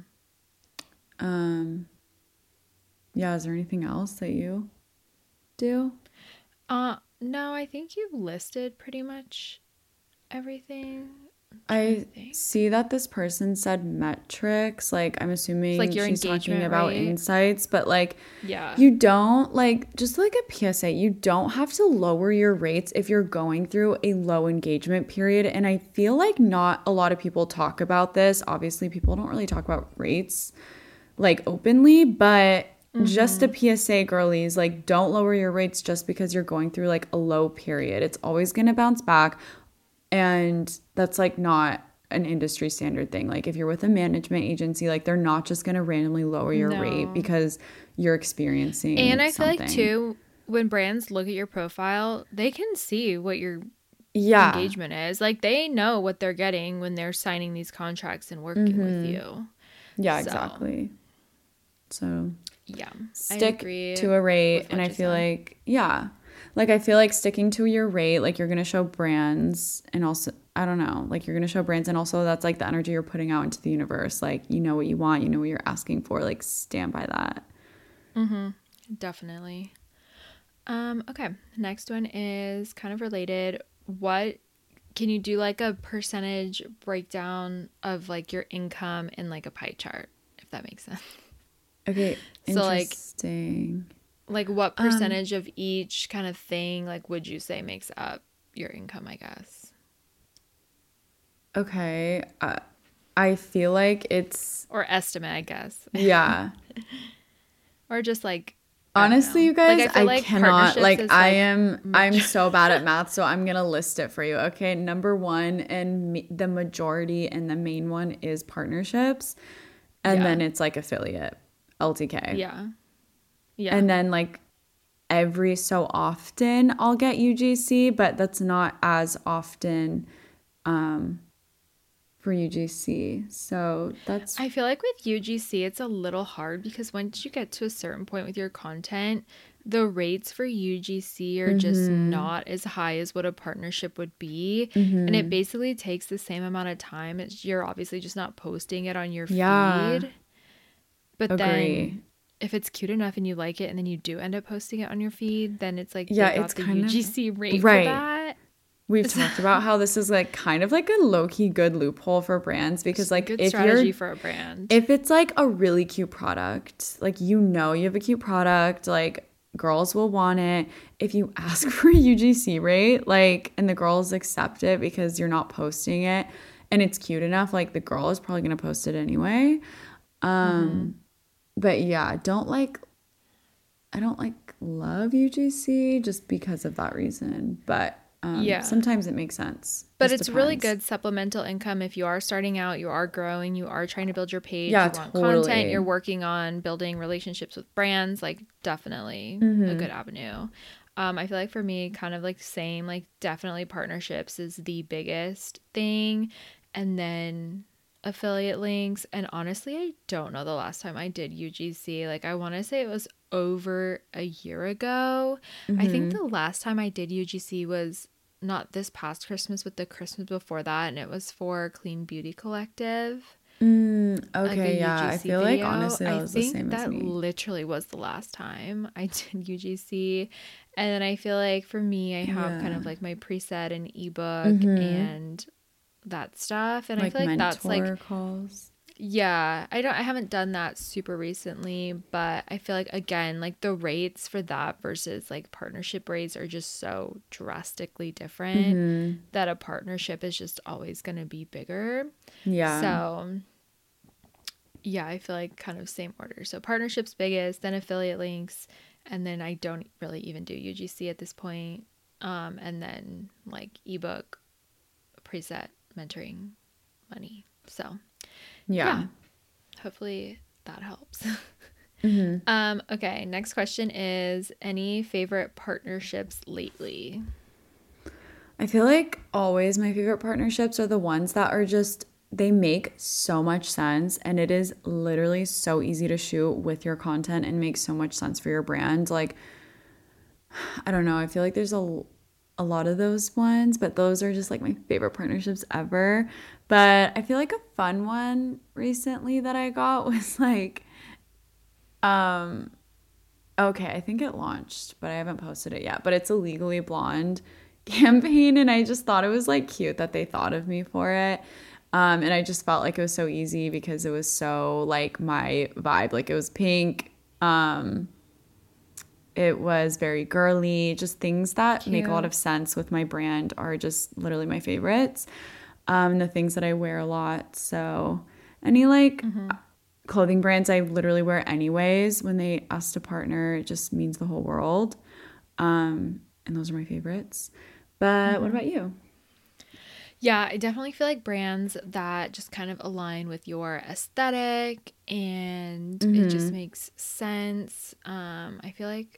Um, yeah, is there anything else that you do? Uh, no, I think you've listed pretty much everything. I think. see that this person said metrics. Like, I'm assuming like your she's talking engagement about rate. insights, but like, Yeah. you don't like, just like a P S A, you don't have to lower your rates if you're going through a low engagement period. And I feel like not a lot of people talk about this. Obviously, people don't really talk about rates like openly, but just a P S A, girlies, like, don't lower your rates just because you're going through like a low period. It's always going to bounce back. And that's like not an industry standard thing. Like if you're with a management agency, like they're not just going to randomly lower your No. rate because you're experiencing And I feel something. like, too, when brands look at your profile, they can see what your yeah. engagement is. Like, they know what they're getting when they're signing these contracts and working with you. Yeah, So, exactly. So yeah. I stick agree to a rate. with And what I you feel said. like, yeah, like I feel like sticking to your rate, like you're going to show brands and also, I don't know, like you're going to show brands and also that's like the energy you're putting out into the universe. Like, you know what you want, you know what you're asking for, like stand by that. Mm-hmm. Definitely. Um, okay. Next one is kind of related. What can you do like a percentage breakdown of like your income in like a pie chart, if that makes sense? Okay. So, like- Interesting. Like what Um, percentage of each kind of thing like would you say makes up your income, I guess? Okay. Uh, I feel like it's, Or estimate, I guess. yeah. Or just like I don't Honestly, know. you guys, Like, I feel I like cannot, partnerships like, is, I like, am, I'm so bad at math, so I'm going to list it for you. Okay. Number one, and me, the majority and the main one is partnerships. And Yeah. then it's like affiliate, L T K. Yeah. Yeah. And then like every so often I'll get U G C, but that's not as often um, for U G C. So that's, I feel like with U G C, it's a little hard because once you get to a certain point with your content, the rates for U G C are just Mm-hmm. not as high as what a partnership would be. And it basically takes the same amount of time. It's, you're obviously just not posting it on your Yeah. feed. But Agree. then if it's cute enough and you like it and then you do end up posting it on your feed, then it's like, Yeah, they got it's the kind of- U G C rate right. for that. we've talked about how this is like kind of like a low-key good loophole for brands because like Good if strategy you're for a brand. if it's like a really cute product, like you know you have a cute product, like girls will want it. If you ask for a U G C rate, like, and the girls accept it because you're not posting it and it's cute enough, like the girl is probably going to post it anyway. Um, Mm-hmm. but yeah, don't like, I don't like love U G C just because of that reason. But um, Yeah. sometimes it makes sense. But Just it's really depends. good supplemental income if you are starting out, you are growing, you are trying to build your page, Yeah, you want totally. content, you're working on building relationships with brands, like definitely Mm-hmm. a good avenue. Um, I feel like for me, kind of like same, like definitely partnerships is the biggest thing. And then affiliate links. And honestly, I don't know the last time I did U G C. Like I want to say it was over a year ago. I think Mm-hmm. the last time I did U G C was not this past Christmas, but the Christmas before that, and it was for Clean Beauty Collective. Mm, Like okay, a yeah. I U G C feel video. like honestly that I was the think same as that me. literally was the last time I did U G C. And then I feel like for me, I have kind of Yeah. like my preset and ebook Mm-hmm. and that stuff. And I Like feel like that's like, mentor calls. yeah, I don't, I haven't done that super recently, but I feel like again, like the rates for that versus like partnership rates are just so drastically different Mm-hmm. that a partnership is just always going to be bigger. Yeah. So yeah, I feel like kind of same order. So partnerships biggest, then affiliate links, and then I don't really even do U G C at this point. Um, and then like ebook, preset, mentoring, money. So yeah. yeah, hopefully that helps. Mm-hmm. um, okay, next question is any favorite partnerships lately? I feel like always my favorite partnerships are the ones that are just, they make so much sense and it is literally so easy to shoot with your content and make so much sense for your brand. Like, I don't know, I feel like there's a, a lot of those ones, but those are just like my favorite partnerships ever. But I feel like a fun one recently that I got was like, um, okay, I think it launched, but I haven't posted it yet. But it's a Legally Blonde campaign, and I just thought it was like cute that they thought of me for it. Um, and I just felt like it was so easy because it was so like my vibe. Like it was pink. Um, it was very girly. Just things that make a lot Cute. of sense with my brand are just literally my favorites. Um, and the things that I wear a lot. So any like clothing brands I literally wear anyways, when they ask to partner, it just means the whole world. Um, and those are my favorites. But what about you? Yeah, I definitely feel like brands that just kind of align with your aesthetic and it just makes sense. Um, I feel like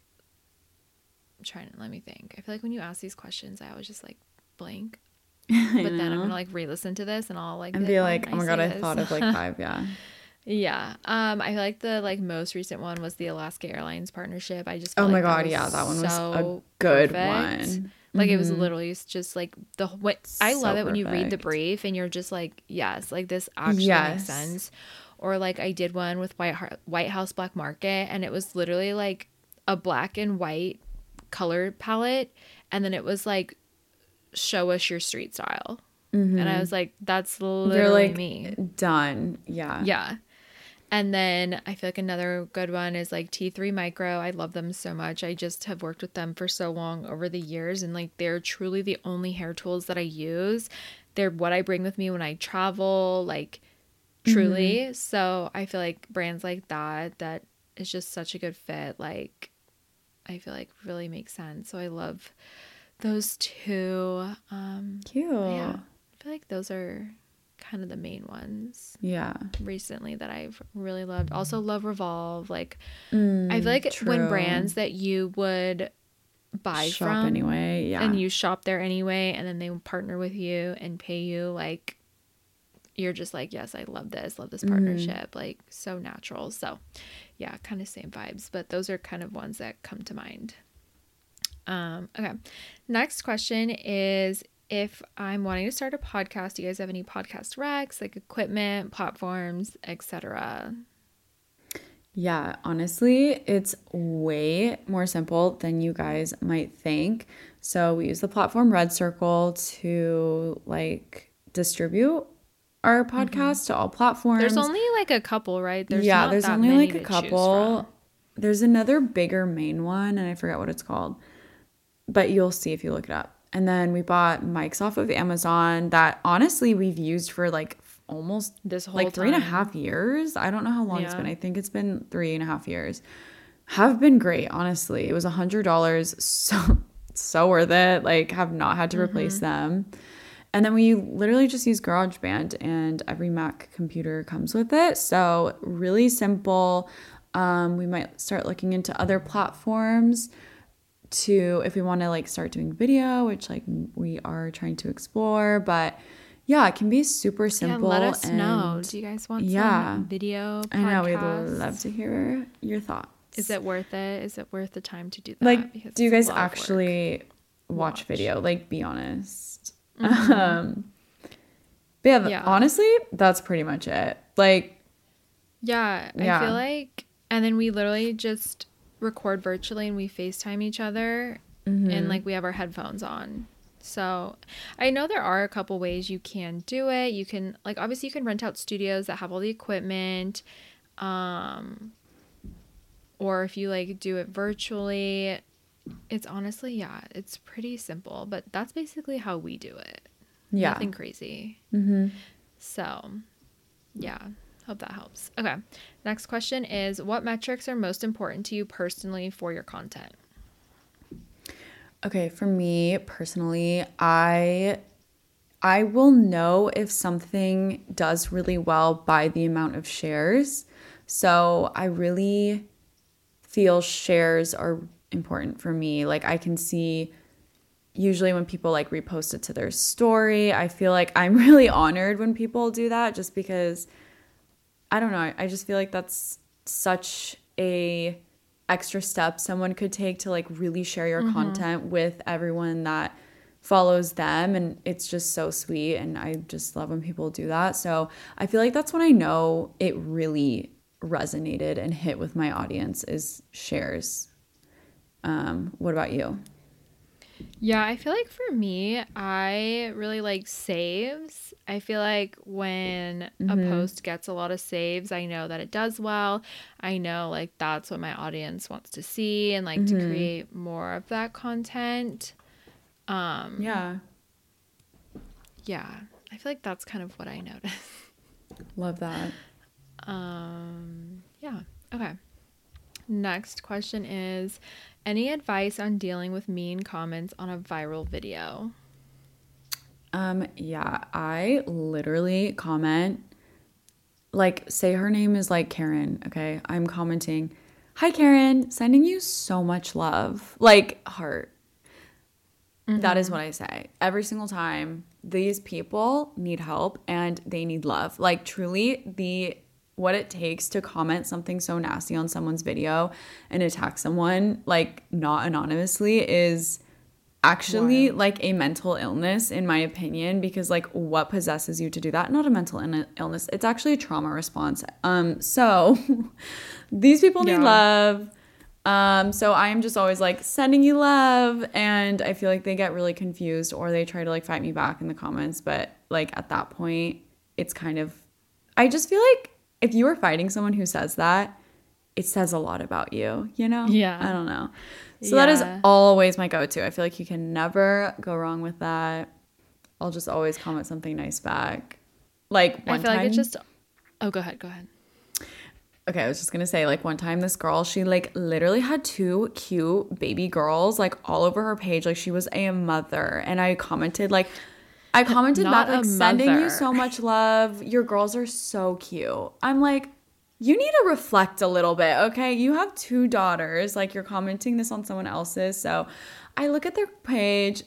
I'm trying to let me think. I feel like when you ask these questions, I always just like blank. But then I'm gonna like re-listen to this and I'll like And be "Oh, like, oh my I god, say I this." thought of like five, yeah. Yeah. Um, I feel like the like most recent one was the Alaska Airlines partnership. I just Oh felt my like that god, was yeah, that one was a so good perfect. one. Like it was literally just like the what I So love it when you read the perfect. brief and you're just like, yes, like this actually Yes. makes sense. Or like I did one with White Har- White House Black Market and it was literally like a black and white color palette and then it was like show us your street style. And I was like, that's literally You're like me. done. Yeah. Yeah. And then I feel like another good one is like T three Micro. I love them so much. I just have worked with them for so long over the years. And like they're truly the only hair tools that I use. They're what I bring with me when I travel, like truly. Mm-hmm. So I feel like brands like that, that is just such a good fit. Like I feel like really makes sense. So I love those two. Um, Cute. yeah, I feel like those are kind of the main ones Yeah. recently that I've really loved. Also love Revolve. Like Mm, I feel like when true. brands that you would buy Shop from anyway. Yeah. and you shop there anyway and then they partner with you and pay you, like you're just like, yes, I love this, love this partnership. Like so natural. So yeah, kind of same vibes, but those are kind of ones that come to mind. Um, okay. Next question is if I'm wanting to start a podcast, do you guys have any podcast recs, like equipment, platforms, et cetera? Yeah, honestly, it's way more simple than you guys might think. So we use the platform Red Circle to like distribute our podcast to all platforms. There's only like a couple, right? There's yeah, not there's that only many like a to choose couple. from. There's another bigger main one, and I forget what it's called, but you'll see if you look it up. And then we bought mics off of Amazon that honestly we've used for like almost This whole like three and a time. half years. I don't know how long it's Yeah. been. I think it's been three and a half years. Have been great, honestly. It was a hundred dollars, so so worth it. Like, have not had to replace them. And then we literally just use GarageBand, and every Mac computer comes with it. So really simple. Um, we might start looking into other platforms to if we want to like start doing video, which like we are trying to explore. But yeah, it can be super simple. Yeah, let us and know. Do you guys want yeah. some video podcasts? I know we'd love to hear your thoughts. Is it worth it? Is it worth the time to do that? like Because do you it's a guys lot of work. actually watch, watch. video. Like, be honest. Mm-hmm. Um, but yeah, Yeah. honestly, that's pretty much it. Like, Yeah, Yeah. I feel like, and then we literally just record virtually and we FaceTime each other, Mm-hmm. and like we have our headphones on. So I know there are a couple ways you can do it. You can, like, obviously you can rent out studios that have all the equipment. Um, or if you like do it virtually, it's honestly, yeah, it's pretty simple, but that's basically how we do it. yeah. Nothing crazy. Mm-hmm. So, yeah, hope that helps. Okay. Next question is, what metrics are most important to you personally for your content? Okay, for me personally, I I will know if something does really well by the amount of shares. So I really feel shares are important for me. Like, I can see usually when people like repost it to their story, I feel like I'm really honored when people do that, just because I don't know, I just feel like that's such a extra step someone could take to like really share your content with everyone that follows them, and it's just so sweet, and I just love when people do that. So I feel like that's when I know it really resonated and hit with my audience, is shares. Um, what about you? Yeah, I feel like for me, I really like saves. I feel like when a post gets a lot of saves, I know that it does well. I know like that's what my audience wants to see, and like to create more of that content. Um, Yeah, yeah, I feel like that's kind of what I notice. love that. Um, yeah. Okay. Next question is, any advice on dealing with mean comments on a viral video? Um, yeah, I literally comment, like, say her name is like Karen, okay? I'm commenting, "Hi Karen, sending you so much love." Like, heart. That is what I say every single time. These people need help and they need love. Like, truly, the what it takes to comment something so nasty on someone's video and attack someone, like, not anonymously, is actually Wild. like a mental illness, in my opinion, because like, what possesses you to do that? Not a mental in- illness. It's actually a trauma response. Um, so these people need Yeah. love. Um, so I am just always like sending you love, and I feel like they get really confused, or they try to like fight me back in the comments. But like, at that point, it's kind of, I just feel like if you are fighting someone who says that, it says a lot about you, you know? Yeah. I don't know. So that is Yeah. always my go-to. I feel like you can never go wrong with that. I'll just always comment something nice back. Like, one I feel time, like it's just, oh, go ahead, go ahead. okay, I was just gonna say, like, one time this girl, she like literally had two cute baby girls like all over her page. Like, she was a mother, and I commented like, I commented Not back like, a sending you mother. so much love. Your girls are so cute. I'm like, you need to reflect a little bit, okay? You have two daughters. Like, you're commenting this on someone else's. So I look at their page,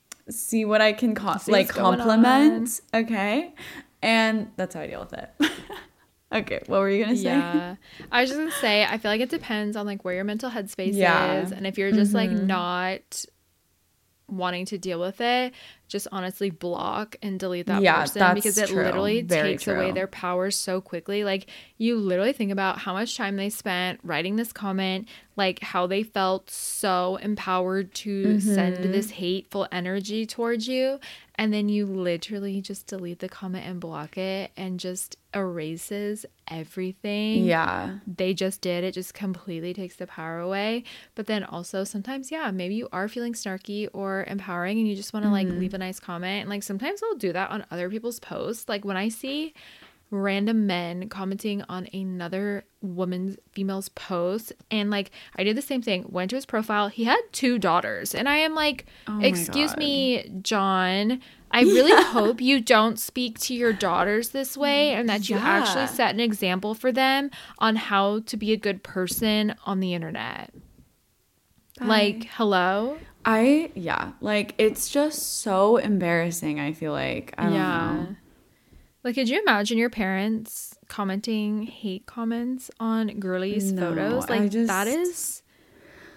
see what I can co- See like what's going compliment, okay? And that's how I deal with it. Okay, what were you gonna say? Yeah. I was just gonna say, I feel like it depends on like where your mental headspace Yeah. is. And if you're just like not wanting to deal with it, just honestly block and delete that Yeah, person, that's because it true. literally Very takes away true. their power so quickly. Like, you literally think about how much time they spent writing this comment, like how they felt so empowered to send Mm-hmm. this hateful energy towards you, and then you literally just delete the comment and block it, and just erases everything Yeah. they just did. It just completely takes the power away. But then also sometimes, yeah, maybe you are feeling snarky or empowering, and you just want to like leave a nice comment. And like, sometimes I'll do that on other people's posts. Like, when I see random men commenting on another woman's female's post, and like, I did the same thing, went to his profile, he had two daughters, and I am like, Oh my excuse God. me, John, I really hope you don't speak to your daughters this way, and that you Yeah. actually set an example for them on how to be a good person on the internet. Like, hello? I, yeah, like, it's just so embarrassing, I feel like. I don't know. Like, could you imagine your parents commenting hate comments on girlies' No, photos? I Like, just- that is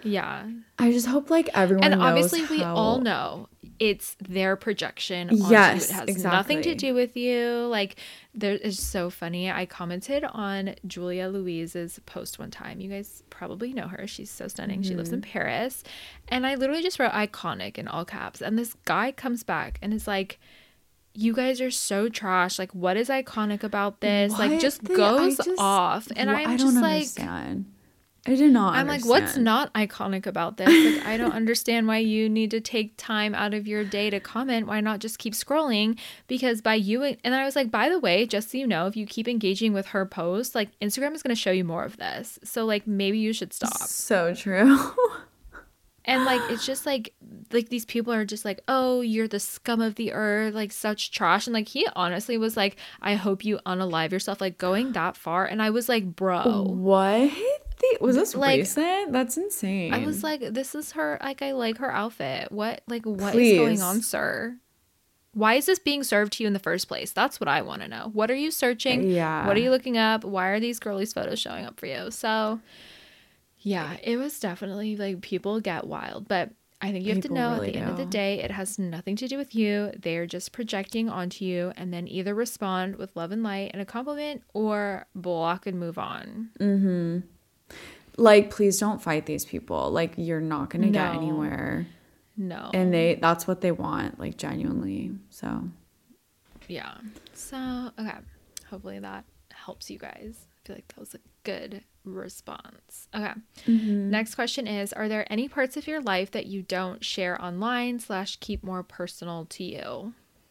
Yeah. I just hope like everyone and knows obviously how... we all know it's their projection onto yes, you. It has exactly. nothing to do with you. Like, there is so funny. I commented on Julia Louise's post one time. You guys probably know her. She's so stunning. Mm-hmm. She lives in Paris. And I literally just wrote iconic in all caps. And this guy comes back and is like, you guys are so trash. Like, what is iconic about this? What? Like, just they, goes just, off. And well, I'm I just don't like, understand. I did not I'm understand. like, what's not iconic about this? Like, I don't understand why you need to take time out of your day to comment. Why not just keep scrolling? Because by you, and then I was like, by the way, just so you know, if you keep engaging with her posts, like Instagram is going to show you more of this. So like, maybe you should stop. So true. And like, it's just like, like these people are just like, oh, you're the scum of the earth, like such trash. And like, he honestly was like, I hope you unalive yourself, like going that far. And I was like, bro. What? Was this like, recent? That's insane. I was like, this is her, like, I like her outfit. What, like, what Please. is going on, sir? Why is this being served to you in the first place? That's what I want to know. What are you searching? Yeah. What are you looking up? Why are these girlies photos showing up for you? So, yeah, it was definitely, like, people get wild. But I think you have people to know really at the do. end of the day, it has nothing to do with you. They're just projecting onto you, and then either respond with love and light and a compliment or block and move on. Mm-hmm. Like, please don't fight these people. Like, you're not going to No. get anywhere. No. And they that's what they want, like, genuinely. So, yeah. So, okay. Hopefully that helps you guys. I feel like that was a good response. Okay. mm-hmm. Next question is, are there any parts of your life that you don't share online slash keep more personal to you?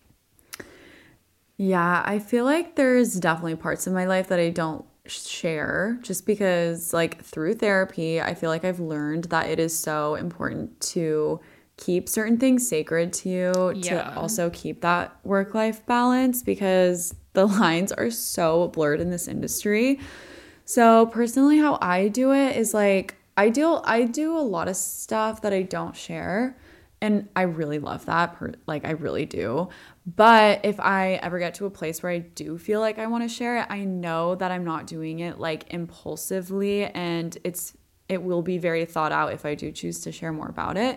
Yeah, I feel like there's definitely parts of my life that I don't share just because, like, through therapy, I feel like I've learned that it is so important to keep certain things sacred to you, Yeah. to also keep that work-life balance, because the lines are so blurred in this industry. So personally, how I do it is like I do I do a lot of stuff that I don't share, and I really love that. Per, like I really do. But if I ever get to a place where I do feel like I want to share it, I know that I'm not doing it like impulsively, and it's it will be very thought out if I do choose to share more about it.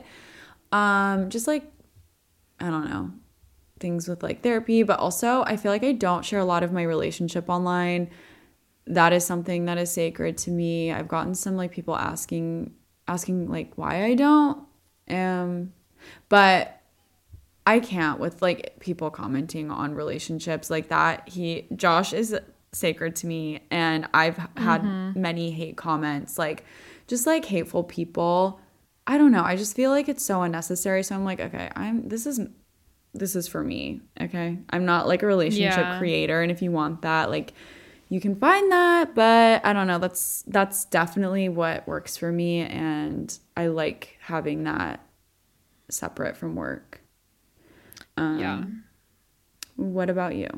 Um, just like, I don't know, things with like therapy, but also I feel like I don't share a lot of my relationship online. That is something that is sacred to me. I've gotten some like people asking asking like why I don't. Um, but I can't with like people commenting on relationships like that. He Josh is sacred to me, and I've had mm-hmm. many hate comments, like just like hateful people. I don't know. I just feel like it's so unnecessary. So I'm like, okay, I'm this is this is for me. Okay. I'm not like a relationship yeah. creator. And if you want that, like you can find that. But I don't know. That's that's definitely what works for me. And I like having that separate from work. Um, yeah. What about you?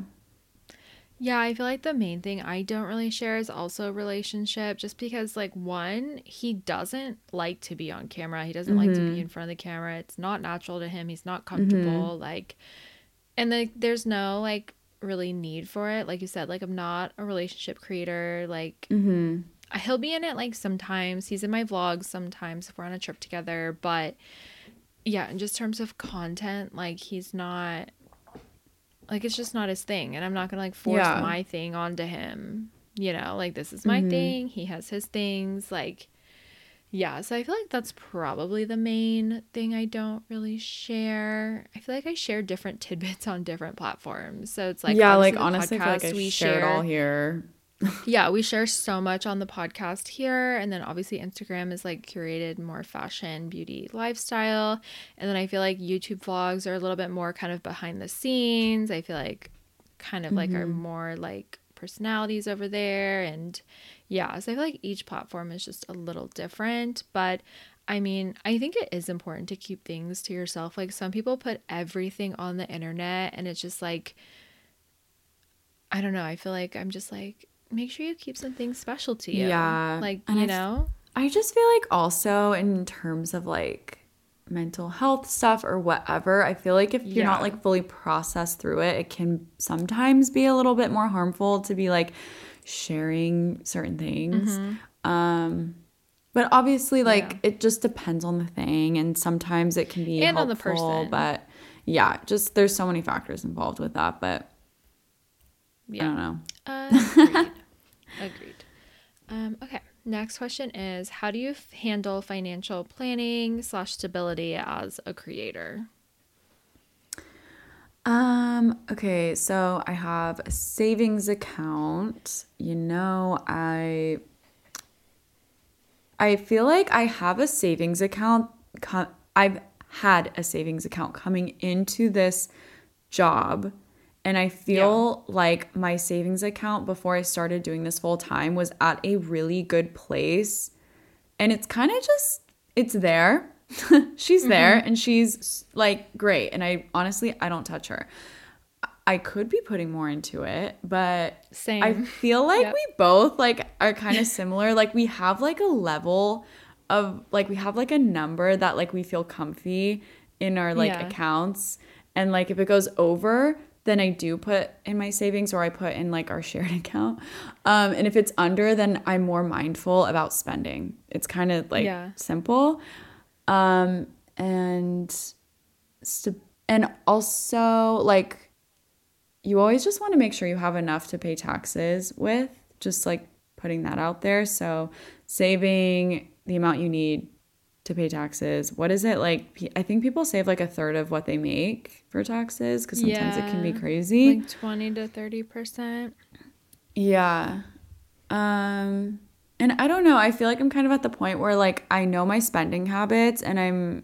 Yeah, I feel like the main thing I don't really share is also relationship, just because like one, he doesn't like to be on camera. He doesn't mm-hmm. like to be in front of the camera. It's not natural to him. He's not comfortable. Mm-hmm. Like, and like there's no like really need for it. Like you said, like I'm not a relationship creator. Like mm-hmm. he'll be in it like sometimes. He's in my vlogs sometimes if we're on a trip together. But yeah, in just terms of content, like he's not, like it's just not his thing. And I'm not gonna like force yeah. my thing onto him, you know, like this is my mm-hmm. thing, he has his things. Like, yeah, so I feel like that's probably the main thing I don't really share. I feel like I share different tidbits on different platforms. So it's like, yeah, like honestly podcast, I feel like I we share it all here. Yeah, we share so much on the podcast here, and then obviously Instagram is like curated more fashion, beauty, lifestyle, and then I feel like YouTube vlogs are a little bit more kind of behind the scenes. I feel like kind of like mm-hmm. are more like personalities over there, and yeah, so I feel like each platform is just a little different. But I mean, I think it is important to keep things to yourself. Like some people put everything on the internet, and it's just like, I don't know, I feel like I'm just like, make sure you keep some things special to you. Yeah. Like, and you I know? F- I just feel like also in terms of like mental health stuff or whatever, I feel like if you're yeah. not like fully processed through it, it can sometimes be a little bit more harmful to be like sharing certain things. Mm-hmm. Um, But obviously, like, Yeah. it just depends on the thing, and sometimes it can be And on the helpful, person. but yeah, just there's so many factors involved with that, but Yeah. I don't know. Agreed. Agreed. Um, okay. Next question is, how do you f- handle financial planning slash stability as a creator? Um, okay, so I have a savings account. You know, I I feel like I have a savings account. co- I've had a savings account coming into this job. And I feel like my savings account before I started doing this full time was at a really good place. And it's kind of just, it's there. She's there and she's like great. And I honestly, I don't touch her. I could be putting more into it, but Same. I feel like Yep. we both like are kind of similar. Like we have like a level of like we have like a number that like we feel comfy in our like Yeah. accounts. And like if it goes over, then I do put in my savings or I put in like our shared account. Um, and if it's under, then I'm more mindful about spending. It's kind of like Yeah. simple. Um, and st- and also like you always just want to make sure you have enough to pay taxes with, just like putting that out there. So saving the amount you need to pay taxes. What is it like? I think people save like a third of what they make for taxes because sometimes it can be Yeah. crazy. Like twenty to thirty percent. Yeah. Um, and I don't know. I feel like I'm kind of at the point where like I know my spending habits and I'm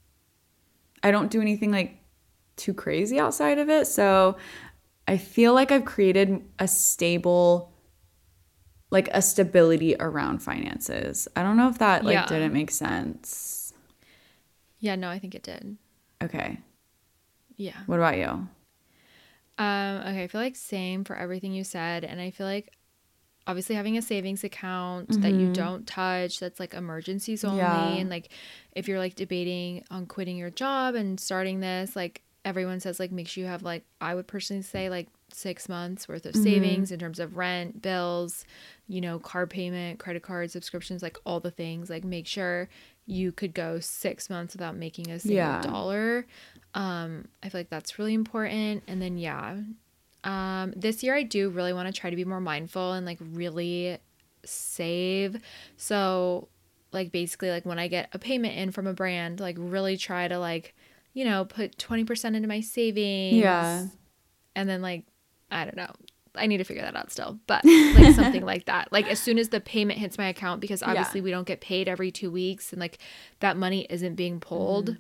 I don't do anything like too crazy outside of it. So I feel like I've created a stable, like a stability around finances. I don't know if that like Yeah. didn't make sense. Yeah, no, I think it did. Okay. Yeah. What about you? Um, okay, I feel like same for everything you said. And I feel like obviously having a savings account that you don't touch, that's like emergencies only. Yeah. And like if you're like debating on quitting your job and starting this, like everyone says like make sure you have like, I would personally say like six months worth of savings in terms of rent, bills, you know, car payment, credit card subscriptions, like all the things. Like make sure you could go six months without making a single Yeah. dollar. Um, I feel like that's really important. And then yeah, um, this year I do really want to try to be more mindful and like really save. So like basically like when I get a payment in from a brand, like really try to like, you know, put twenty percent into my savings. Yeah. And then like, I don't know. I need to figure that out still, but like something like that. Like as soon as the payment hits my account, because obviously Yeah. we don't get paid every two weeks and like that money isn't being pulled.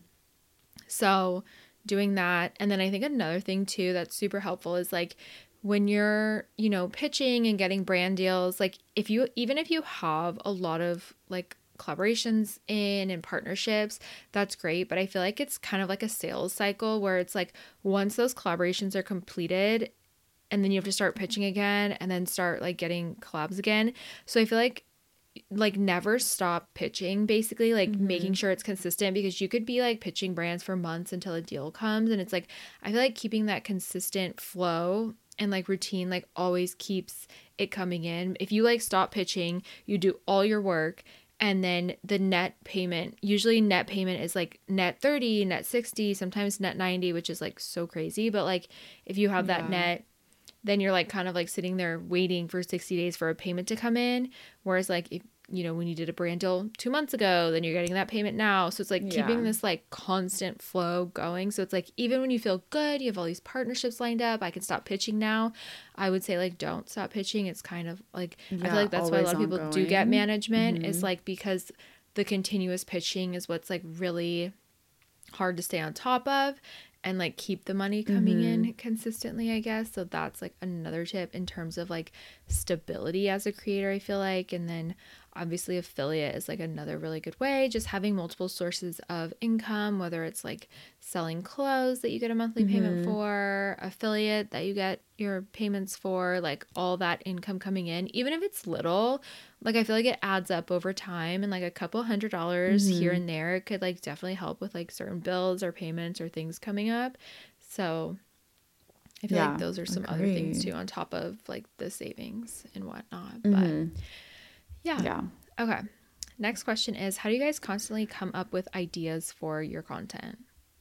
So doing that. And then I think another thing too that's super helpful is like when you're, you know, pitching and getting brand deals, like if you, even if you have a lot of like collaborations in and partnerships, that's great. But I feel like it's kind of like a sales cycle where it's like once those collaborations are completed, and then you have to start pitching again and then start like getting collabs again. So I feel like like never stop pitching, basically like making sure it's consistent, because you could be like pitching brands for months until a deal comes. And it's like, I feel like keeping that consistent flow and like routine like always keeps it coming in. If you like stop pitching, you do all your work, and then the net payment, usually net payment is like net thirty, net sixty, sometimes net ninety, which is like so crazy. But like if you have that Yeah. net, then you're like kind of like sitting there waiting for sixty days for a payment to come in. Whereas like if, you know, when you did a brand deal two months ago, then you're getting that payment now. So it's like keeping Yeah. this like constant flow going. So it's like, even when you feel good, you have all these partnerships lined up, I can stop pitching now. I would say like, don't stop pitching. It's kind of like, I Yeah, feel like that's why a lot of always people do get ongoing. management is like, because the continuous pitching is what's like really hard to stay on top of and like keep the money coming in consistently, I guess. So that's like another tip in terms of like stability as a creator, I feel like. And then obviously affiliate is like another really good way, just having multiple sources of income, whether it's like selling clothes that you get a monthly payment for, affiliate that you get your payments for, like all that income coming in, even if it's little. Like I feel like it adds up over time, and like a couple hundred dollars here and there, it could like definitely help with like certain bills or payments or things coming up. So I feel Yeah, like those are some other things agreed. too on top of like the savings and whatnot. But yeah. Yeah. Okay. Next question is, how do you guys constantly come up with ideas for your content?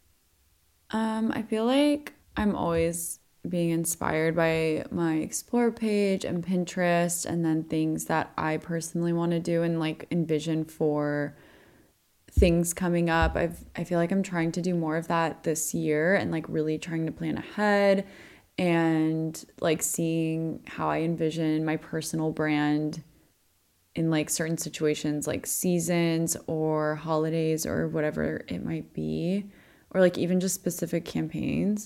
Um, I feel like I'm always being inspired by my Explore page and Pinterest, and then things that I personally want to do and like envision for things coming up. I've I feel like I'm trying to do more of that this year and like really trying to plan ahead and like seeing how I envision my personal brand in like certain situations, like seasons or holidays or whatever it might be, or like even just specific campaigns.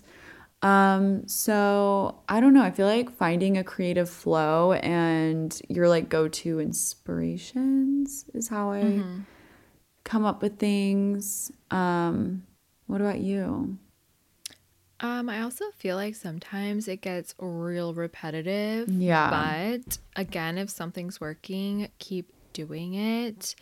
Um, so I don't know. I feel like finding a creative flow and your like go-to inspirations is how I mm-hmm. come up with things. Um, what about you? Um, I also feel like sometimes it gets real repetitive. Yeah. But again, if something's working, keep doing it.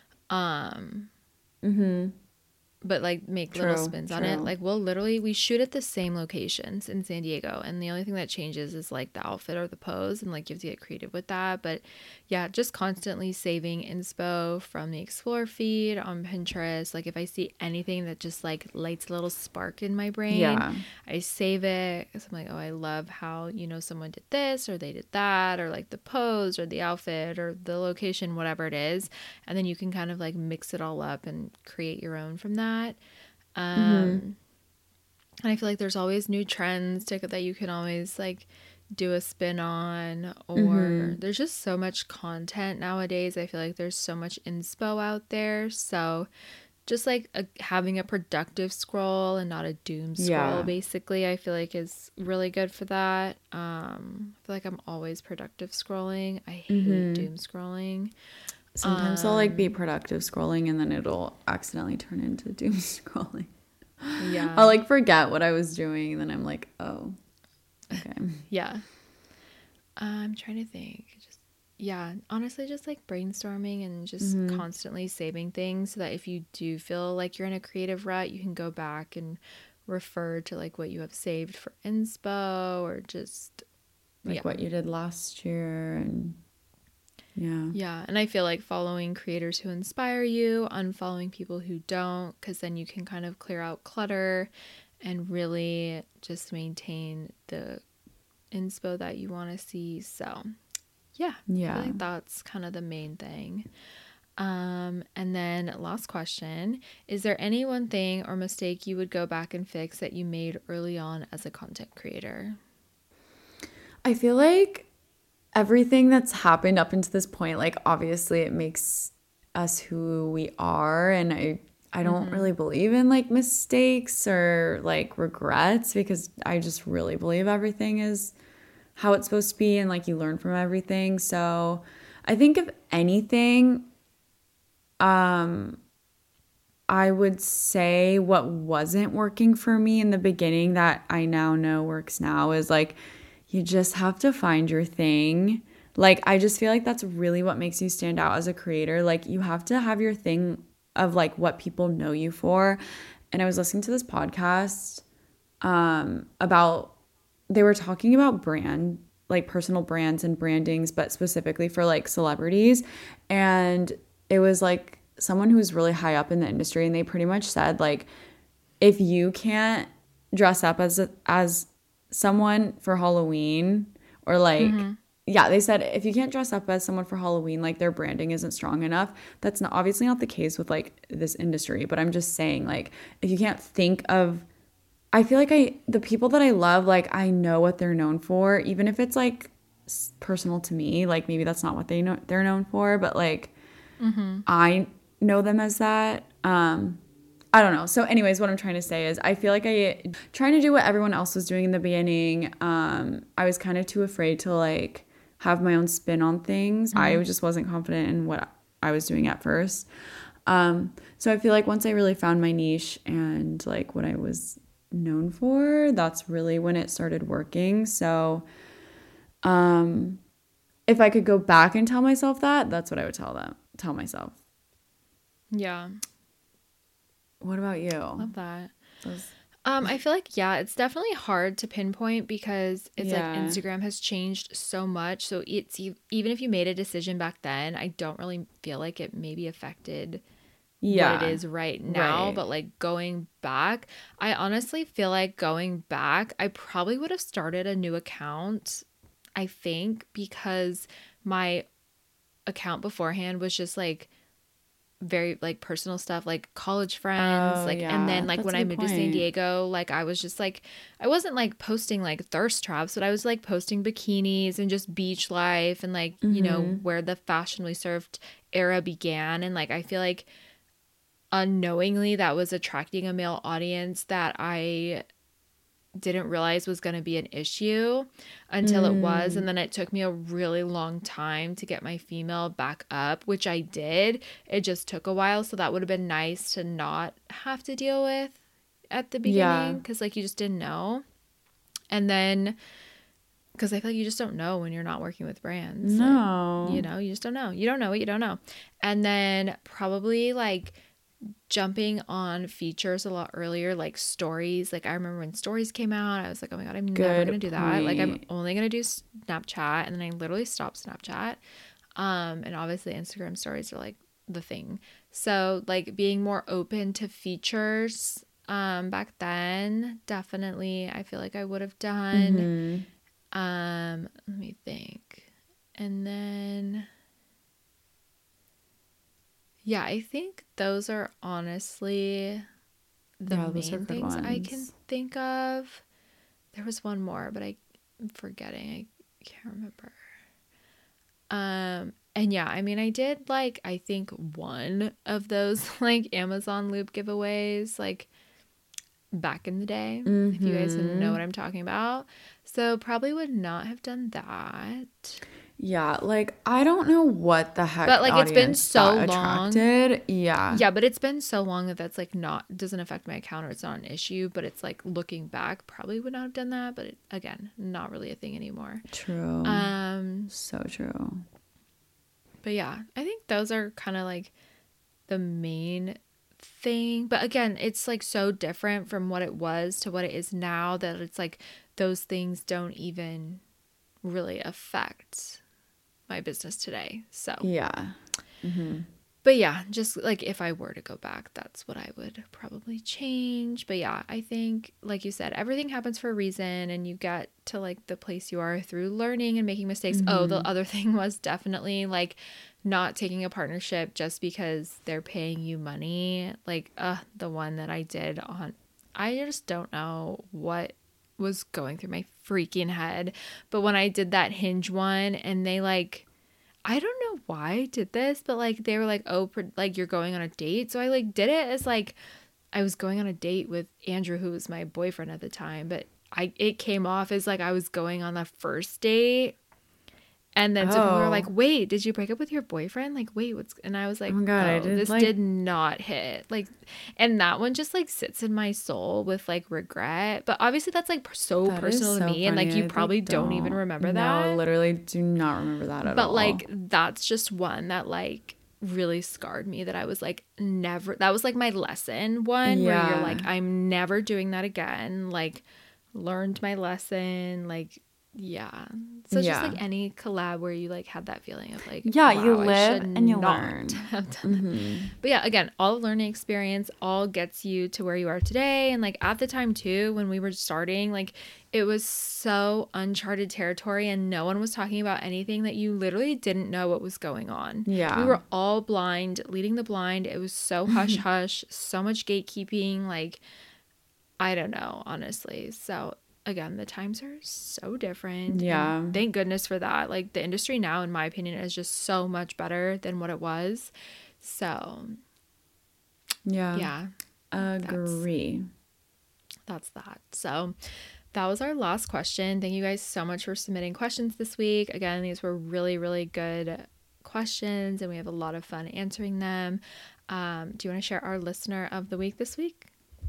Um, mm-hmm. But like make true, little spins true. on it. Like we'll literally, we shoot at the same locations in San Diego, and the only thing that changes is like the outfit or the pose, and like you have to get creative with that. But yeah, just constantly saving inspo from the Explore feed on Pinterest. Like if I see anything that just like lights a little spark in my brain, yeah. I save it. So I'm like, oh, I love how, you know, someone did this or they did that, or like the pose or the outfit or the location, whatever it is. And then you can kind of like mix it all up and create your own from that. Um, mm-hmm. And I feel like there's always new trends to, that you can always like do a spin on, or mm-hmm. there's just so much content nowadays. I feel like there's so much inspo out there. So just like a, having a productive scroll and not a doom scroll, yeah. basically, I feel like is really good for that. Um, I feel like I'm always productive scrolling. I hate mm-hmm. doom scrolling. Sometimes um, I'll like be productive scrolling and then it'll accidentally turn into doom scrolling. Yeah. I'll like forget what I was doing and then I'm like, oh, okay. Yeah. Uh, I'm trying to think. Just yeah, honestly, just like brainstorming and just mm-hmm. constantly saving things so that if you do feel like you're in a creative rut, you can go back and refer to like what you have saved for inspo, or just like yeah. what you did last year. And yeah. Yeah. And I feel like following creators who inspire you, unfollowing people who don't, because then you can kind of clear out clutter and really just maintain the inspo that you want to see. So yeah. Yeah. I feel like that's kind of the main thing. Um, and then last question, is there any one thing or mistake you would go back and fix that you made early on as a content creator? I feel like everything that's happened up until this point, like obviously it makes us who we are, and I I don't mm-hmm. really believe in like mistakes or like regrets, because I just really believe everything is how it's supposed to be and like you learn from everything. So I think if anything, um I would say what wasn't working for me in the beginning that I now know works now is like, you just have to find your thing. Like, I just feel like that's really what makes you stand out as a creator. Like, you have to have your thing of like what people know you for. And I was listening to this podcast um, about, they were talking about brand, like personal brands and brandings, but specifically for like celebrities. And it was like someone who's really high up in the industry. And they pretty much said like, if you can't dress up as, as, someone for Halloween, or like mm-hmm. yeah, they said if you can't dress up as someone for Halloween, like their branding isn't strong enough. That's not obviously not the case with like this industry, but I'm just saying like if you can't think of, I feel like I the people that I love, like I know what they're known for, even if it's like personal to me, like maybe that's not what they know they're known for, but like mm-hmm. I know them as that. um I don't know. So anyways, what I'm trying to say is I feel like I trying to do what everyone else was doing in the beginning. Um, I was kind of too afraid to like have my own spin on things. Mm-hmm. I just wasn't confident in what I was doing at first. Um, so I feel like once I really found my niche and like what I was known for, that's really when it started working. So um, if I could go back and tell myself that, that's what I would tell them, tell myself. Yeah. What about you? Love that. Those- Um, I feel like, yeah, it's definitely hard to pinpoint because it's Yeah. like Instagram has changed so much. So it's e- even if you made a decision back then, I don't really feel like it maybe affected Yeah. what it is right now. Right. But like going back, I honestly feel like going back, I probably would have started a new account, I think, because my account beforehand was just like very like personal stuff, like college friends, Oh, like yeah. and then like That's when a I good moved to San point. Diego, like I was just like I wasn't like posting like thirst traps, but I was like posting bikinis and just beach life and like you know Mm-hmm. where the fashionably served era began. And like I feel like unknowingly that was attracting a male audience that I didn't realize was going to be an issue until it was. And then it took me a really long time to get my female back up, which I did. It just took a while. So that would have been nice to not have to deal with at the Yeah. beginning because like you just didn't know. And then because I feel like you just don't know when you're not working with brands. Like, No. you know, you just don't know. You don't know what you don't know. And then probably like jumping on features a lot earlier, like stories. Like I remember when stories came out, I was like, oh my God, I'm never Good going to do that. Like I'm point. only going to do Snapchat. And then I literally stopped Snapchat. Um, and obviously Instagram stories are like the thing. So like being more open to features um, back then, definitely I feel like I would have done. Mhm. Um, let me think. And then yeah, I think those are honestly the Yeah, those are main good things I can ones. think of. There was one more, but I, I'm forgetting. I can't remember. Um, and yeah, I mean, I did like, I think one of those like Amazon loop giveaways, like back in the day, if you guys know Mhm. what I'm talking about. So probably would not have done that. Yeah, like I don't know what the heck But, like, it's been audience so that long. attracted. Yeah. Yeah, but it's been so long that that's like not doesn't affect my account or it's not an issue. But it's like looking back, probably would not have done that. But it, again, not really a thing anymore. True. Um, So true. but yeah, I think those are kind of like the main thing. But again, it's like so different from what it was to what it is now that it's like those things don't even really affect my business today. So Yeah. but yeah, just like if I were to go back, that's what I would probably change. But yeah, I think, like you said, everything happens for a reason and you get to like the place you are through learning and making mistakes. Oh, the other thing was definitely like not taking a partnership just because they're paying you money. Like, uh, the one that I did on, I just don't know what was going through my freaking head. But when I did that Hinge one and they like, I don't know why I did this, but like they were like, oh, like you're going on a date. So I like did it as like I was going on a date with Andrew, who was my boyfriend at the time. But I it came off as like I was going on the first date. And then so people were Oh. like, wait, did you break up with your boyfriend? Like, wait, what's, and I was like, Oh my God, I oh, did, this like- did not hit. Like, and that one just like sits in my soul with like regret. But obviously that's like so That is personal to so me. And like, funny. you I, probably don't, even remember that. No, literally do not remember that at But all. like that's just one that like really scarred me that I was like never, that was like my lesson one where you're Yeah. like, I'm never doing that again. Like learned my lesson. Like, yeah. So it's just Yeah. like any collab where you like had that feeling of like, Yeah, you wow, I live should and you not learn. have done that. But yeah, again, all learning experience all gets you to where you are today. And like at the time too, when we were starting, like it was so uncharted territory and no one was talking about anything that you literally didn't know what was going on. Yeah. We were all blind, leading the blind. It was so hush hush, so much gatekeeping. Like, I don't know, honestly. So again, the times are so different. Yeah. And thank goodness for that. Like the industry now, in my opinion, is just so much better than what it was. So yeah. yeah, Agree. that's that. So that was our last question. Thank you guys so much for submitting questions this week. Again, these were really, really good questions and we have a lot of fun answering them. Um, do you want to share our listener of the week this week?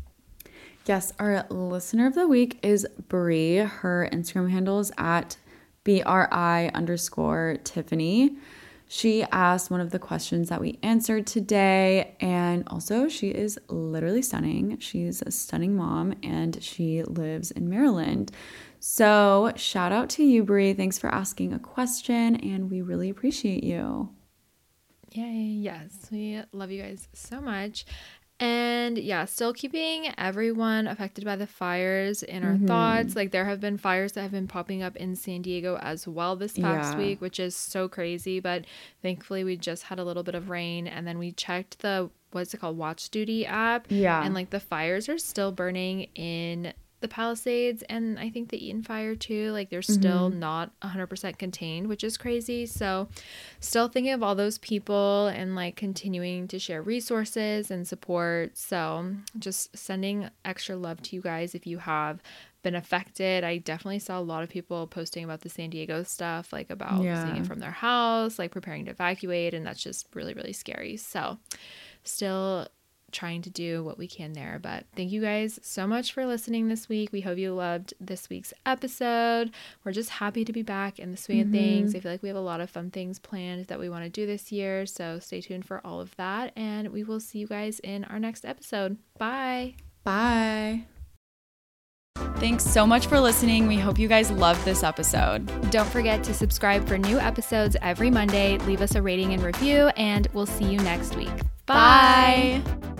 Yes, our listener of the week is Brie. Her Instagram handle is at B R I underscore Tiffany. She asked one of the questions that we answered today. And also, she is literally stunning. She's a stunning mom and she lives in Maryland. So shout out to you, Brie. Thanks for asking a question and we really appreciate you. Yay. Yes. We love you guys so much. And yeah, still keeping everyone affected by the fires in our mm-hmm. thoughts. Like there have been fires that have been popping up in San Diego as well this past yeah. week, which is so crazy. But thankfully we just had a little bit of rain and then we checked the, what's it called? Watch Duty app. Yeah. And like the fires are still burning in the Palisades and I think the Eaton fire too. Like they're still mm-hmm. not one hundred percent contained, which is crazy. So still thinking of all those people and like continuing to share resources and support. So just sending extra love to you guys if you have been affected. I definitely saw a lot of people posting about the San Diego stuff, like about yeah. seeing it from their house, like preparing to evacuate, and that's just really, really scary. So still trying to do what we can there. But thank you guys so much for listening this week. We hope you loved this week's episode. We're just happy to be back in the swing mm-hmm. of things. I feel like we have a lot of fun things planned that we want to do this year. So stay tuned for all of that. And we will see you guys in our next episode. Bye. Bye. Thanks so much for listening. We hope you guys loved this episode. Don't forget to subscribe for new episodes every Monday. Leave us a rating and review, and we'll see you next week. Bye. Bye.